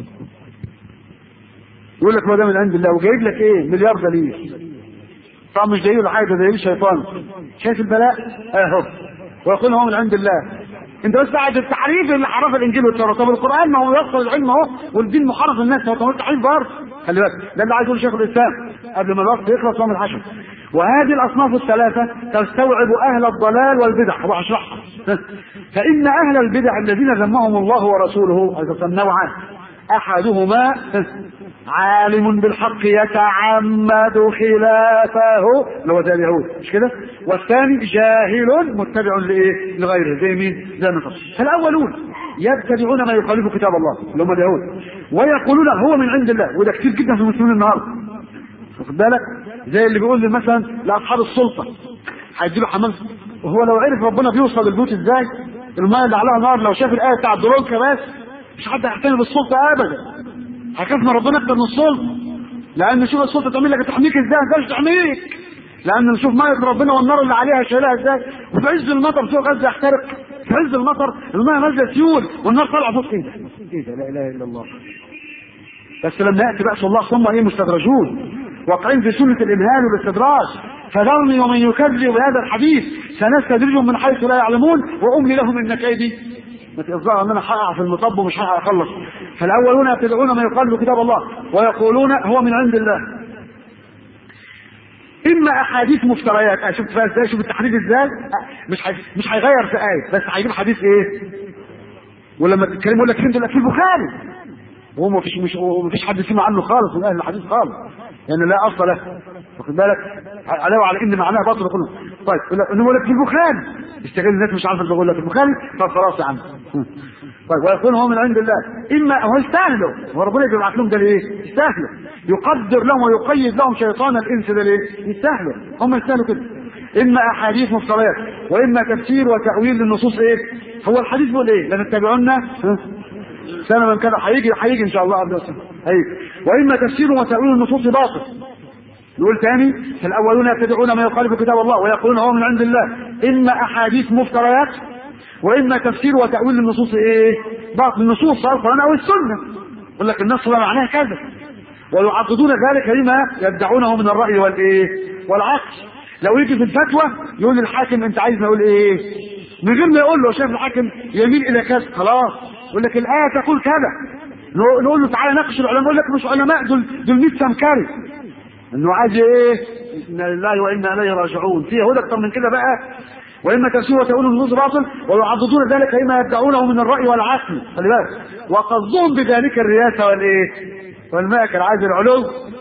يقول لك ما ده من عند الله، وجايب لك ايه؟ مليار دليل. طبعا مش دليل ولا حاجه، ده دليل شيطان. شايف البلاء اهو، ويقول هو من عند الله. انت بس قاعد التحريف اللي حرف الانجيل والتوراه. طب القران ما هو يوصل العلم اهو، والدين محرف الناس، هو تحريف برضه. خلي بالك ده اللي عايز يقول شيخ الاسلام قبل ما الوقت يخلص يوم الحشر. وهذه الاصناف الثلاثه تستوعب اهل الضلال والبدع. هروح اشرحها. فان اهل البدع الذين ذمهم الله ورسوله نوعان: احدهما عالم بالحق يتعمد خلافه اللي هو زي اليهود مش كده، والثاني جاهل متبع لايه؟ لغيره زي مين؟ زي النصارى. فالاولون يتبعون ما يخالف كتاب الله اللي هم اليهود، ويقولون هو من عند الله، وده كتير جدا في المسلمين النهارده. واخد بالك؟ زي اللي بيقول مثلا لاصحاب السلطه هيديله حمام، وهو لو عرف ربنا بيوصل البيوت ازاي، الماء اللي عليها نار، لو شاف الايه بتاع الدرونكه بس مش حد هيحترم بالسلطه ابدا. هيخاف من ربنا اكتر من السلطه، لان شوف السلطه تعمل لك تحميك ازاي، مش تحميك، لان نشوف ميه ربنا والنار اللي عليها شايلها ازاي. وفي عز المطر شوف غزه يحترق، في عز المطر الماء نازله سيول والنار طالعه فوق. ايه ده؟ ايه ده؟ لا اله الا الله. بس لما ياتي باس الله ثم ايه؟ مستدرجون، واقعين في سنه الامهال والاستدراج. فذرني ومن يكذب بهذا الحديث سنستدرجهم من حيث لا يعلمون واملي لهم ان كيدي. ما تظهر ان انا هقع في المطب ومش هقع اخلص. فالاولون يتبعون ما يقال بكتاب الله ويقولون هو من عند الله. اما احاديث مفتريات. شفت فيها ازاي؟ شوف التحديد ازاي. مش حي... مش هيغير في ايه، بس هيجيب حديث ايه. ولما تتكلم يقول لك فين؟ لك في البخاري، وهو ما فيش مش مفيش حد سمع عنه خالص من اهل الحديث خالص، لان يعني لا اصل له. واخد بالك؟ عليه وعلى ان معناها باطل كله. طيب انه يقول لك في البخاري، يستغل الناس مش عارفه تقول لك البخاري، طب خلاص يا عم. طيب ويكون هو من عند الله. اما هو يستاهلوا، هو ربنا بيبعت لهم ده ليه؟ يستاهلوا، يقدر لهم ويقيد لهم شيطان الانس ده ليه؟ يستاهلوا، هم يستاهلوا كده. اما احاديث مفتريات، واما تفسير وتاويل للنصوص. ايه هو الحديث بيقول ايه؟ لنتبعن سنة من كذا، هيجي هيجي ان شاء الله عبد الله هيجي. واما تفسير وتاويل النصوص باطل. نقول تاني: فالاولون يتبعون ما يخالف كتاب الله ويقولون هو من عند الله. اما احاديث مفتريات، واما تفسير وتاويل النصوص ايه؟ باطل. النصوص سواء القران او السنه، يقول لك النص ده معناه كذا، ويعضدون ذلك لما يدعونه من الراي والايه؟ والعقل. لو يجي في الفتوى يقول للحاكم انت عايز نقول ايه؟ من غير ما يقول له، شايف الحاكم يميل الى كذا خلاص يقول لك الايه تقول كذا، نقول له تعالى ناقش العلماء، يقول لك مش علماء، دول دول مية سمكري. انه عايز ايه؟ انا لله وانا اليه راجعون. فيه هدى اكتر من كده بقى. واما تفسير وتاويل النصوص باطل ويعضدون ذلك لما يدعونه من الراي والعقل. خلي بالك، وقصدهم بذلك الرياسه والايه؟ والماكر، عايز العلو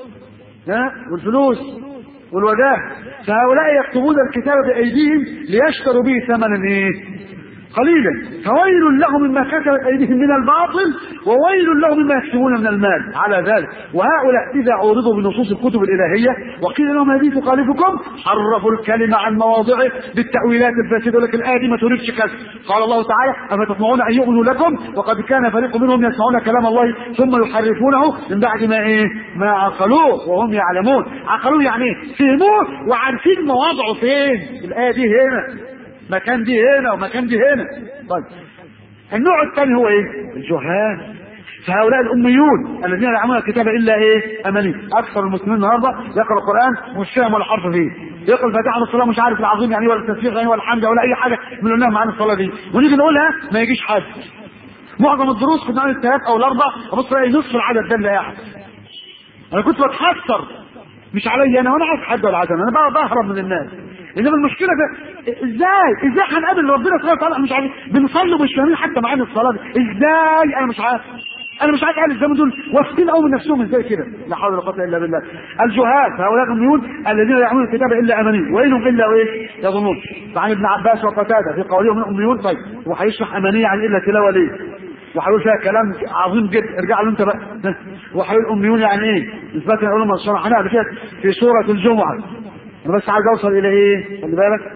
ها والفلوس والوجاه. فهؤلاء يكتبون الكتاب بايديهم ليشتروا به ثمنا ايه؟ قليلا. فويل لهم مما كسبت ايديهم من الباطل وويل لهم مما يكسبون من المال على ذلك. وهؤلاء اذا عورضوا بنصوص الكتب الالهيه وقيل لهم هذه تخالفكم حرفوا الكلمه عن مواضعه بالتاويلات الفاسده. لك الايه دي ما تريدش كذا. قال الله تعالى: افتطمعون ان يؤمنوا لكم وقد كان فريق منهم يسمعون كلام الله ثم يحرفونه من بعد ما ايه؟ ما عقلوه وهم يعلمون. عقلوه يعني ايه؟ فهموه وعارفين مواضعه فين. الايه دي هنا، مكان دي هنا ومكان دي هنا. طيب النوع الثاني هو ايه؟ الجهال. فهؤلاء الاميون الذين لا يعلمون الكتاب الا ايه؟ اماني. اكثر المسلمين النهارده يقرا القران مش فاهم ولا حرف فيه، يقرا الفاتحه والصلاه مش عارف العظيم يعني ولا التسبيح يعني ولا الحمد ولا اي حاجه من اللي قلناها عن الصلاه دي، ونيجي نقولها ما يجيش حد. معظم الدروس كنا عن الثلاث او الاربع ابص الاقي نصف العدد ده اللي قاعد. انا كنت بتحسر، مش عليا انا وانا عايز حد ولا عايز انا، انا بهرب من الناس. انما المشكله ده ازاي ازاي هنقابل ربنا سبحانه وتعالى مش عارف بنصلي ومش فاهمين حتى معاني الصلاه دي ازاي؟ انا مش عارف انا مش عارف اهل الزمن دول واثقين قوي من نفسهم ازاي كده. لا حول ولا قوه الا بالله. الجهال فهؤلاء الاميون الذين لا يعلمون الكتاب الا اماني وانهم الا ايه؟ يظنون. فعن ابن عباس وقتاده في قولهم الاميون. طيب وهيشرح امانيه عن الا تلاوه ليه؟ وهيقول فيها كلام عظيم جدا. ارجع له انت بقى. وهيقول اميون يعني ايه؟ اثبات العلوم والشرح هنعرف فيها في سوره الجمعه. انا بس عايز اوصل الى ايه؟ خلي بالك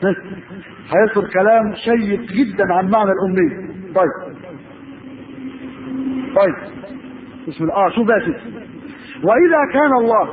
هيذكر كلام شيق جدا عن معنى الاميه. طيب طيب بسم الله. اه شوف بقى كده. واذا كان الله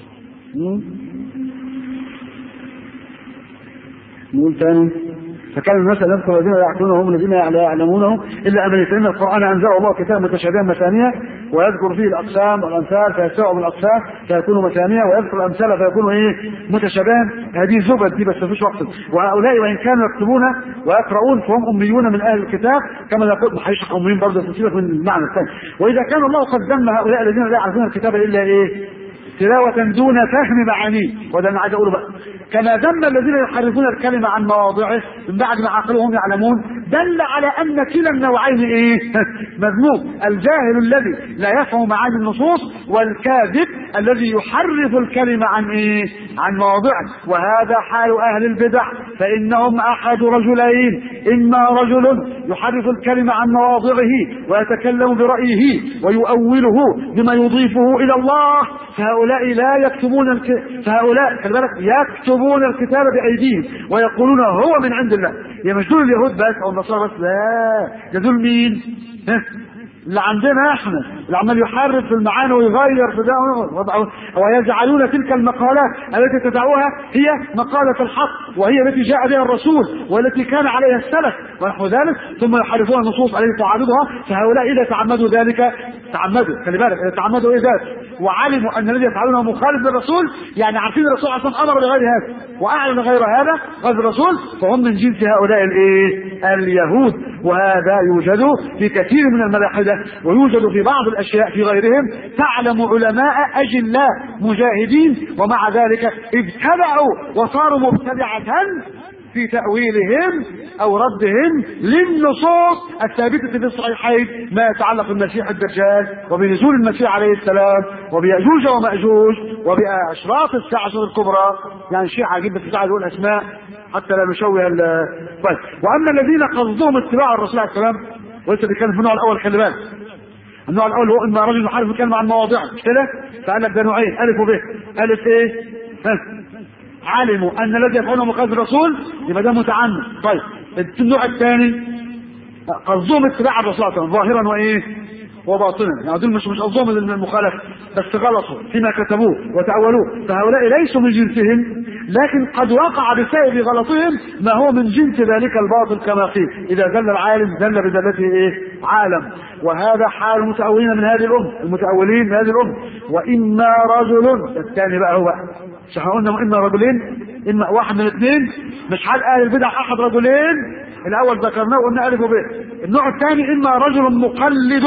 نقول تاني: فكان الناس يذكر الذين يعقلونه هم الذين لا يعلمونه الا اماني. فان القران انزله الله كتابا متشابها مثانيه ويذكر فيه الأقسام والأمثال فيستوعب الأقسام فيكون مثانية، ويذكر الأمثال فيكون إيه متشابها. هذه زبد دي بس مفيش وقت. وهؤلاء وإن كانوا يكتبون ويقرؤون فهم أميون من أهل الكتاب، كما يقول محيش أميين برضه تسيبك من المعنى الثاني. وإذا كان الله قد ذم هؤلاء الذين لا يعرفون الكتاب إلا إيه تلاوة دون فهم معانيه، وده أنا عايز أقوله بقى، كما ذم الذين يحرفون الكلمة عن مواضعه من بعد ما عقلهم يعلمون، دل على أن كلا النوعين إيه مذموم، الجاهل الذي لا يفهم معاني النصوص، والكاذب الذي يحرف الكلمة عن إيه عن مواضعه. وهذا حال أهل البدع، فإنهم أحد رجلين، إما رجل يحرف الكلمة عن مواضعه ويتكلم برأيه ويؤوله بما يضيفه إلى الله، فهؤلاء لا يكتبون الك... فهؤلاء خلي بالك يكتبون الكتاب بأيديهم ويقولون هو من عند الله. يا مش دول اليهود بس أو النصارى بس، لا ده دول مين؟ ها؟ اللي عندنا احنا اللي عمال يحرف في المعاني ويغير في ده، ويجعلون تلك المقالات التي تدعوها هي مقالة الحق، وهي التي جاء بها الرسول والتي كان عليها السلف ونحو ذلك، ثم يحرفون النصوص التي تعارضها. فهؤلاء إذا تعمدوا ذلك تعمدوا خلي بالك إذا تعمدوا إيه ذلك وعلموا أن الذي يفعلونه مخالف للرسول، يعني عارفين الرسول عشان أمر بغير هذا وأعلن غير هذا غير الرسول، فهم من جنس هؤلاء الإيه اليهود. وهذا يوجد في كثير من الملاحدة، ويوجد في بعض الأشياء في غيرهم. تعلم علماء أجلاء مجاهدين ومع ذلك ابتدعوا وصاروا مبتدعة في تأويلهم أو ردهم للنصوص الثابتة في الصحيحين ما يتعلق بالمسيح الدجال وبنزول المسيح عليه السلام وبيأجوج ومأجوج وبأشراط الساعة الكبرى. يعني شيء عجيب بس قاعد يقول أسماء حتى لا نشوه. طيب، وأما الذين قصدهم اتباع الرسول عليه السلام، وانت بتتكلم في النوع الأول خلي بالك، النوع الأول هو إما رجل يحرف الكلمة عن مواضعه مش كده؟ فقال لك ده نوعين، ألف وب. ألف إيه؟ ها. علموا أن الذي يفعله مخالف الرسول يبقى ده متعمد. طيب النوع الثاني قصدهم اتباع الرسول ظاهرا وإيه وباطنا، يعني دول مش مش قصدهم المخالفة بس غلطوا فيما كتبوه وتأولوه، فهؤلاء ليسوا من جنسهم، لكن قد وقع بسبب غلطهم ما هو من جنس ذلك الباطل كما قيل إذا دل العالم دل بدلته إيه عالم. وهذا حال المتأولين من هذه الأمة، المتأولين من هذه الأمة. وإما رجل، الثاني بقى هو مش احنا قلنا إما رجلين، إما واحد من الاثنين، مش حال أهل البدع أحد رجلين، الأول ذكرناه وقلنا ألف وب. النوع الثاني إما رجل مقلد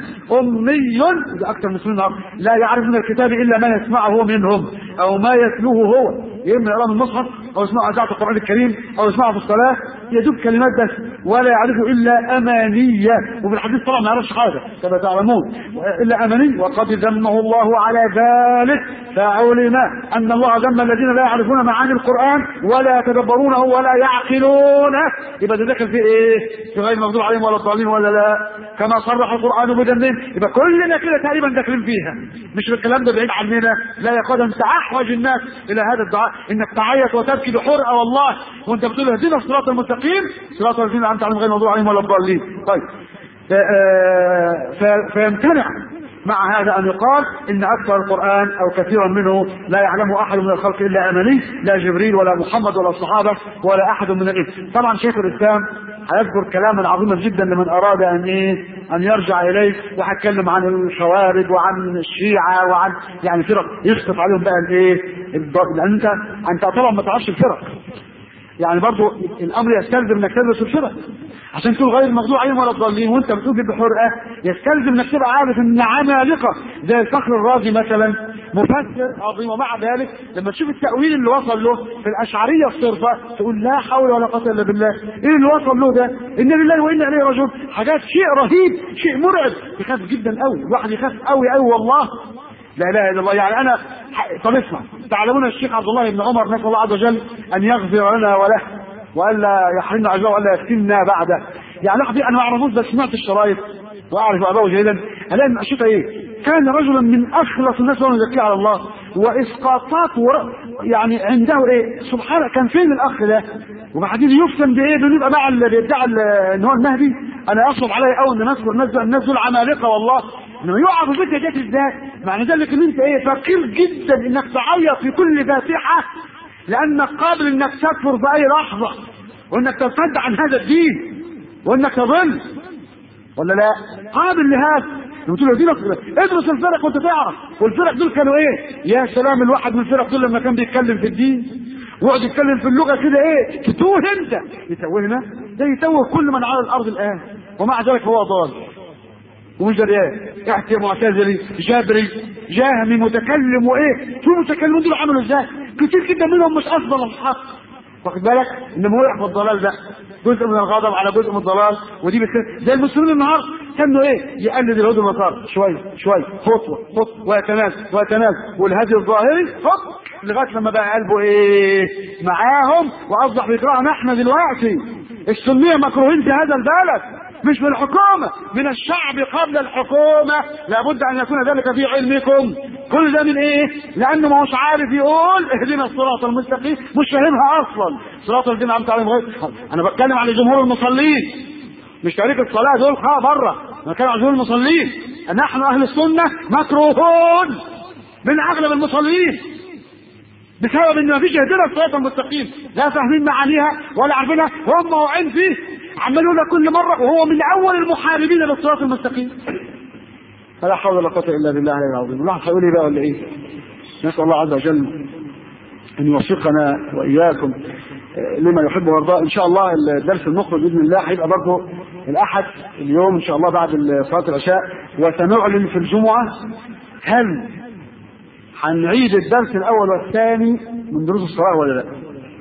أمي، ده أكثر من سنين لا يعرف من الكتاب إلا ما يسمعه منهم أو ما يتلوه هو، إما يقرأ من المصحف أو يسمع إذاعة القرآن الكريم أو يسمعه في الصلاة، يدوب كلمات بس ولا يعرف إلا أمانية. وفي الحديث طبعا ما يعرفش حاجة كما تعلمون إلا أماني، وقد ذمه الله على ذلك، فعلم أن الله ذم الذين لا يعرفون معاني القرآن ولا يتدبرونه ولا يعقلونه. يبقى ده داخل في إيه؟ في غير المغضوب عليهم ولا الضالين ولا لا؟ كما صرح القرآن بذمهم. يبقى كلنا كده تقريبا داخلين فيها، مش الكلام ده بعيد عننا. لا يقول أنت أحوج الناس إلى هذا الدعاء، إنك تعيط وتبكي بحرقة والله وأنت بتقول اهدنا الصراط المستقيم صراط الذين أنعمت عليهم غير المغضوب عليهم ولا الضالين. طيب فيمتنع مع هذا أن يقال إن أكثر القرآن أو كثيرا منه لا يعلمه أحد من الخلق إلا أماني، لا جبريل ولا محمد ولا الصحابة ولا أحد من الإنس. طبعا شيخ الإسلام هيذكر كلاما عظيما جدا لمن أراد أن إيه أن يرجع إليه، وهتكلم عن الخوارج وعن الشيعة وعن يعني فرق يخطف عليهم بقى الإيه، لأن أنت أنت طبعا ما تعرفش الفرق، يعني برضو الامر يستلزم انك تدرس الفرق عشان تقول غير المغضوب عليهم ولا الضالين وانت بتقول بحرقه. يستلزم انك تبقى عارف ان عمالقه زي الفخر الرازي مثلا مفسر عظيم، ومع ذلك لما تشوف التاويل اللي وصل له في الاشعريه الصرفه تقول لا حول ولا قوه الا بالله. ايه اللي وصل له ده؟ ان لله وانا اليه راجعون، حاجات شيء رهيب شيء مرعب، يخاف جدا قوي، الواحد يخاف قوي قوي والله. لا اله الا الله. يعني انا طب اسمع، تعلمون الشيخ عبد الله بن عمر نسال الله عز وجل ان يغفر لنا وله والا يحرمنا اجره والا يفتنا بعده. يعني لحظه انا ما اعرفوش بس سمعت الشرايط واعرف اباه جيدا، الاقي الاشياء ايه؟ كان رجلا من اخلص الناس وهو يزكي على الله، واسقاطات ور... يعني عنده ايه سبحانه. كان فين الاخ ده؟ وبعدين يفتن بايه؟ بنبقى مع اللي بيدعي ان هو المهدي. انا اصعب علي قوي ان الناس الناس دول عمالقه والله، انما يقع في الفكره ديت ازاي؟ معنى ذلك ان انت ايه فقير جدا انك تعيط في كل فاتحه لانك قابل انك تكفر في اي لحظه وانك ترتد عن هذا الدين وانك تضل ولا لا؟ قابل لهذا. قلت له دينك ادرس الفرق وانت تعرف. والفرق دول كانوا ايه؟ يا سلام، الواحد من الفرق دول لما كان بيتكلم في الدين ويقعد يتكلم في اللغه كده ايه؟ تتوه انت. يتوهنا؟ ده يتوه كل من على الارض الان، ومع ذلك هو ضال ومش دريان. احكي معتزلي جابري جاهمي متكلم وايه؟ شو المتكلمين دول عملوا ازاي؟ كتير جدا منهم مش افضل الحق، واخد بالك؟ انما وقع في الضلال ده، جزء من الغضب على جزء من الضلال. ودي بس زي المسلمين النهارده كانوا ايه؟ يقلد اليهود والنصارى شويه شويه، خطوه خطوه، ويتنازل ويتنازل، والهدي الظاهري خط لغايه لما بقى قلبه ايه؟ معاهم، واصبح بيكرهنا احنا دلوقتي. السنيه مكروهين في هذا البلد، مش من الحكومة، من الشعب قبل الحكومة. لابد ان يكون ذلك في علمكم. كل ده من ايه؟ لانه ما هوش عارف يقول اهدنا الصراط المستقيم، مش فاهمها اصلا. صراط الذين انعمت عليهم غير. انا بتكلم على جمهور المصلين، مش تاريخ الصلاة دول خا بره، انا بتكلم على جمهور المصلين. نحن اهل السنة مكروهون من اغلب المصلين بسبب ان ما فيش اهدنا الصراط المستقيم، لا فاهمين معانيها ولا عارفينها، هم واقعين فيه عملوا لنا كل مره، وهو من اول المحاربين للصراط المستقيم. فلا حول ولا قوه الا بالله العلي العظيم. الواحد هيقول ايه بقى ولا ايه؟ نسال الله عز وجل ان يوفقنا واياكم لما يحب ويرضى. ان شاء الله الدرس المقبل باذن الله هيبقى برضه الاحد اليوم ان شاء الله بعد صلاه العشاء، وسنعلن في الجمعه هل هنعيد الدرس الاول والثاني من دروس الصلاه ولا لا.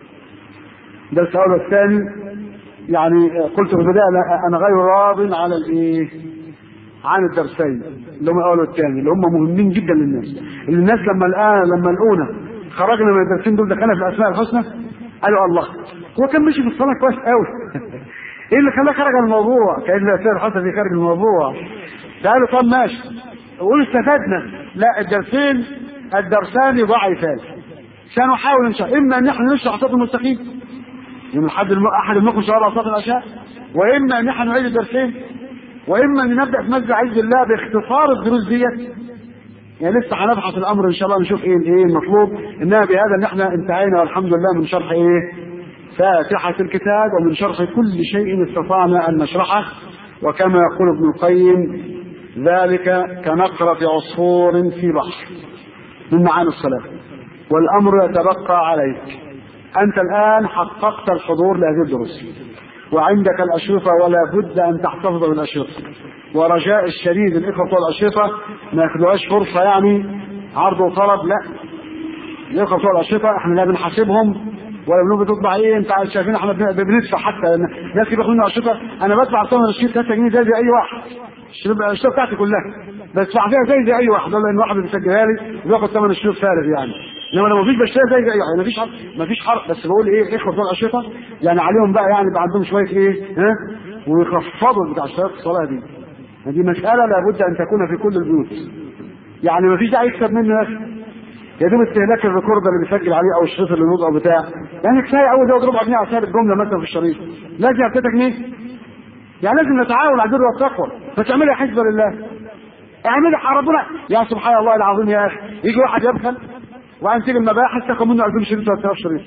الدرس الاول والثاني يعني قلت في البدايه انا غير راض على الايه؟ عن الدرسين اللي هم الاول والثاني، اللي هم مهمين جدا للناس. اللي الناس لما الان لما لقونا خرجنا من الدرسين دول دخلنا في الاسماء الحسنى قالوا الله، هو كان ماشي في الصلاه كويس قوي. ايه اللي خلاه خرج عن الموضوع؟ كان الاسماء الحسنى في خارج الموضوع. قالوا طب ماشي، وقولوا استفدنا. لا، الدرسين الدرسان ضعيفان. سنحاول ان شاء الله اما ان نحن نشرح الصراط المستقيم يوم الاحد احد المقبل ان شاء الله صلاه العشاء، واما ان نحن نعيد الدرسين، واما ان نبدا في مسجد عز الله باختصار الدروس ديت. يعني لسه هنبحث الامر ان شاء الله نشوف ايه ايه المطلوب. انما بهذا ان احنا انتهينا والحمد لله من شرح ايه؟ فاتحه الكتاب، ومن شرح كل شيء استطعنا ان نشرحه. وكما يقول ابن القيم ذلك كنقرة عصفور في بحر من معاني الصلاة. والامر يتبقى عليك. انت الان حققت الحضور لهذه الدروس، وعندك الاشرطه ولا بد ان تحتفظ بالاشرطه. ورجاء الشديد الاخوه بتوع الاشرطه ما ياخدوهاش فرصه يعني عرض وطلب، لا. الاخوه بتوع الاشرطه احنا لا بنحاسبهم ولا بنقول بتطبع ايه، انت شايفين احنا بندفع. حتى الناس اللي بياخدوا منه اشرطه انا بدفع ثمن الشريط ثلاثة جنيه زي زي اي واحد. الاشرطه بتاعتي كلها بدفع فيها زي زي اي واحد، لان واحد بيسجلها لي وبياخد ثمن الشريط فارغ يعني. انما لو مفيش بشتري زي زي اي واحد، مفيش حرق مفيش حرق. بس بقول ايه، اخوه بتوع الاشرطه يعني عليهم بقى يعني بقى عندهم شويه ايه ها، ويخفضوا بتاع اشتراك الصلاه دي. دي مساله لابد ان تكون في كل البيوت. يعني مفيش داعي يكسب منه يا اخي، يا دوب استهلاك الريكوردر اللي بيسجل عليه او الشريط اللي نوض او بتاع. يعني كفايه اول زود ربع جنيه على سعر الجمله مثلا في الشريط، لازم ثلاثة جنيه. يعني لازم نتعاون على البر والتقوى. فتعملي حسبه لله، اعملي ربنا. يا سبحان الله العظيم يا اخي، يجي واحد يبخل وعن تيجي المباحث تاخد منه ألفين شريط ولا ثلاثة آلاف شريط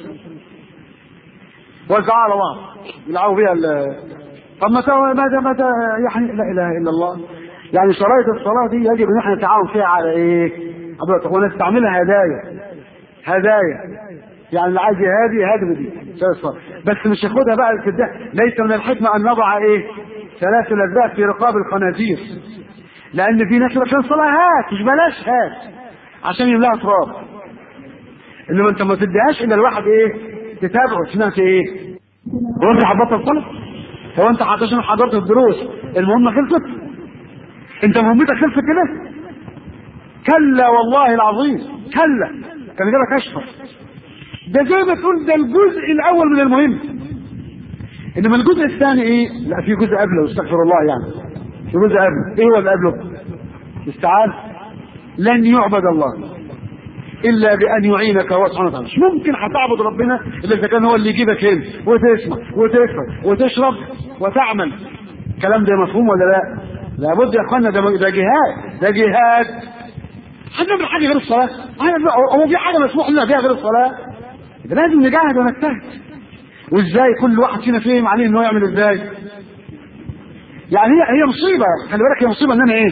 وزعها على بعض يلعبوا بيها. طب متى ماذا متى يعني لا اله الا الله. يعني شرائط الصلاه دي يجب ان احنا نتعاون فيها على ايه؟ ونستعملها هدايا هدايا. يعني اللي عايز هادي هادي بدي بس مش ياخدها بقى في الده. ليس من الحكمه ان نضع ايه؟ ثلاث لذات في رقاب الخنازير، لان في ناس عشان صلاه هات مش بلاش هات عشان يملاها تراب. انما انت ما تديهاش الا الواحد ايه؟ تتابعه. سمعت ايه؟ هو انت حضرت الصلاه؟ هو انت عشان حضرت الدروس المهمه خلصت؟ انت مهمتك خلصت كده؟ كلا والله العظيم كلا، كان جالك اشفر. ده زي ما تقول ده الجزء الاول من المهم، انما الجزء الثاني ايه؟ لا في جزء قبله استغفر الله. يعني في جزء قبله. ايه هو اللي قبله؟ استعاذ. لن يعبد الله الا بان يعينك هو سبحانه وتعالى. مش ممكن هتعبد ربنا الا اذا كان هو اللي يجيبك هنا وتسمع وتفهم وتشرب وتعمل. الكلام ده مفهوم ولا لا؟ لابد يا اخوانا، ده ده جهاد، ده جهاد. هنعمل حاجه غير الصلاه؟ هو في حاجه مسموح لنا بيها غير الصلاه؟ ده لازم نجاهد ونجتهد. وازاي كل واحد فينا فهم عليه ان هو يعمل ازاي. يعني هي هي مصيبه، خلي بالك هي مصيبه ان انا ايه؟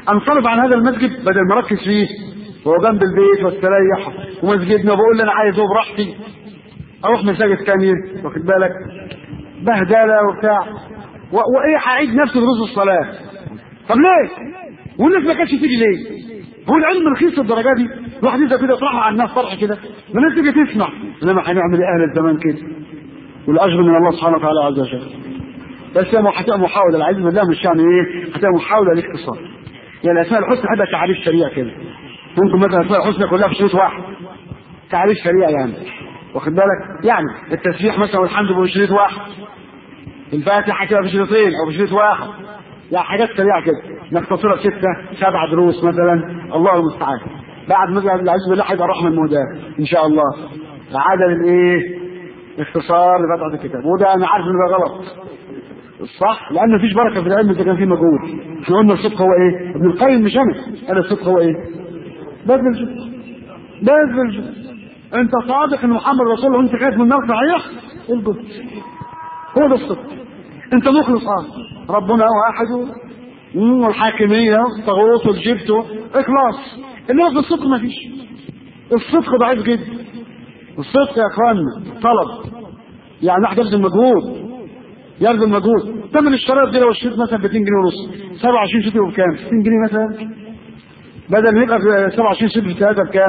انصرف عن هذا المسجد بدل ما اركز فيه وهو جنب البيت واستريح ومسجدنا وبقول انا عايز هو براحتي، اروح مساجد ثانيه واخد بالك بهدله وبتاع وايه هعيد نفس دروس الصلاه. طب ليه؟ والناس ما كانتش تيجي ليه؟ هو العلم رخيص الدرجه دي؟ الواحد يبدا كده يطرحها على الناس طرح كده، ما الناس تيجي تسمع. انما هنعمل ايه اهل الزمان كده؟ والاجر من الله سبحانه وتعالى عز وجل. بس هتبقى محاوله، العلم بالله مش يعني ايه؟ هتبقى محاوله لاختصار. يعني الاسماء الحسنى هتبقى تعريف سريع كده. ممكن مثلا الاسماء الحسنى كلها في شريط واحد. تعريف سريع يعني. واخد بالك؟ يعني التسبيح مثلا والحمد لله في شريط واحد. الفاتحه كده في شريطين او في شريط واحد. يعني حاجات سريعه كده، نختصرها بستة سبع دروس مثلا، الله المستعان. بعد مثلا العز بالله هيبقى الرحمه المهداه ان شاء الله. عاده للايه؟ اختصار لفتحه الكتاب، وده انا عارف ان ده غلط. الصح لان مفيش بركه في العلم اذا كان فيه مجهود. احنا قلنا الصدق هو ايه؟ ابن القيم مش انا، انا الصدق هو ايه؟ بذل الجهد. بذل الجهد. انت صادق ان محمد رسول الله وانت خايف من النار صحيح؟ الجهد. هو ده الصدق. انت مخلص اه ربنا واحد والحاكميه طاغوت والجبت اخلاص، انما في الصدق ما فيش. الصدق ضعيف جدا. الصدق يا اخوانا طلب، يعني واحد يبذل مجهود يبذل مجهود. ثمن الشرايط دي لو الشريط مثلا ب اتنين جنيه ونص، سبعة وعشرين شريط بكام؟ ستين جنيه مثلا. بدل ما يبقى سبعة وعشرين شريط في ثلاثه بكام؟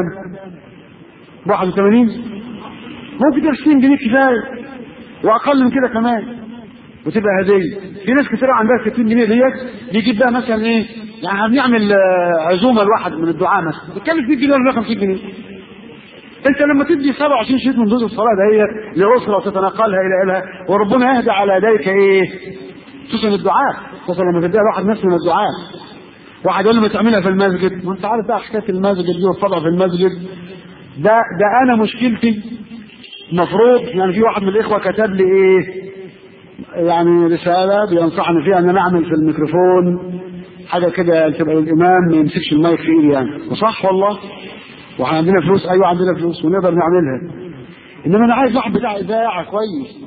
واحد وثمانين. ممكن تبقى ستين جنيه كفايه واقل من كده كمان وتبقى هديه. في ناس كتير عندها ستين جنيه ديت بيجيب بقى مثلا ايه؟ يعني هنعمل عزومه لواحد من الدعاء مثلا بتكلف مية جنيه ولا خمسين جنيه. انت لما تدي سبعة وعشرين شريط من دروس الصلاه ديت لاسره وتتناقلها الى الها وربنا يهدى على يديك ايه؟ خصوصا الدعاء، خصوصا لما تديها لواحد ناس من الدعاء. واحد يقول له ما تعملها في المسجد، وانت عارف بقى حكايه المسجد دي والطبع في المسجد ده ده انا مشكلتي. المفروض يعني في واحد من الاخوه كتب لي ايه؟ يعني رسالة بينصحني فيها ان انا اعمل في الميكروفون حاجة كده تبقى للامام ما يمسكش المايك في ايدي يعني، وصح والله. وعندنا فلوس، ايوه عندنا فلوس ونقدر نعملها. انما انا عايز واحد بتاع اذاعة كويس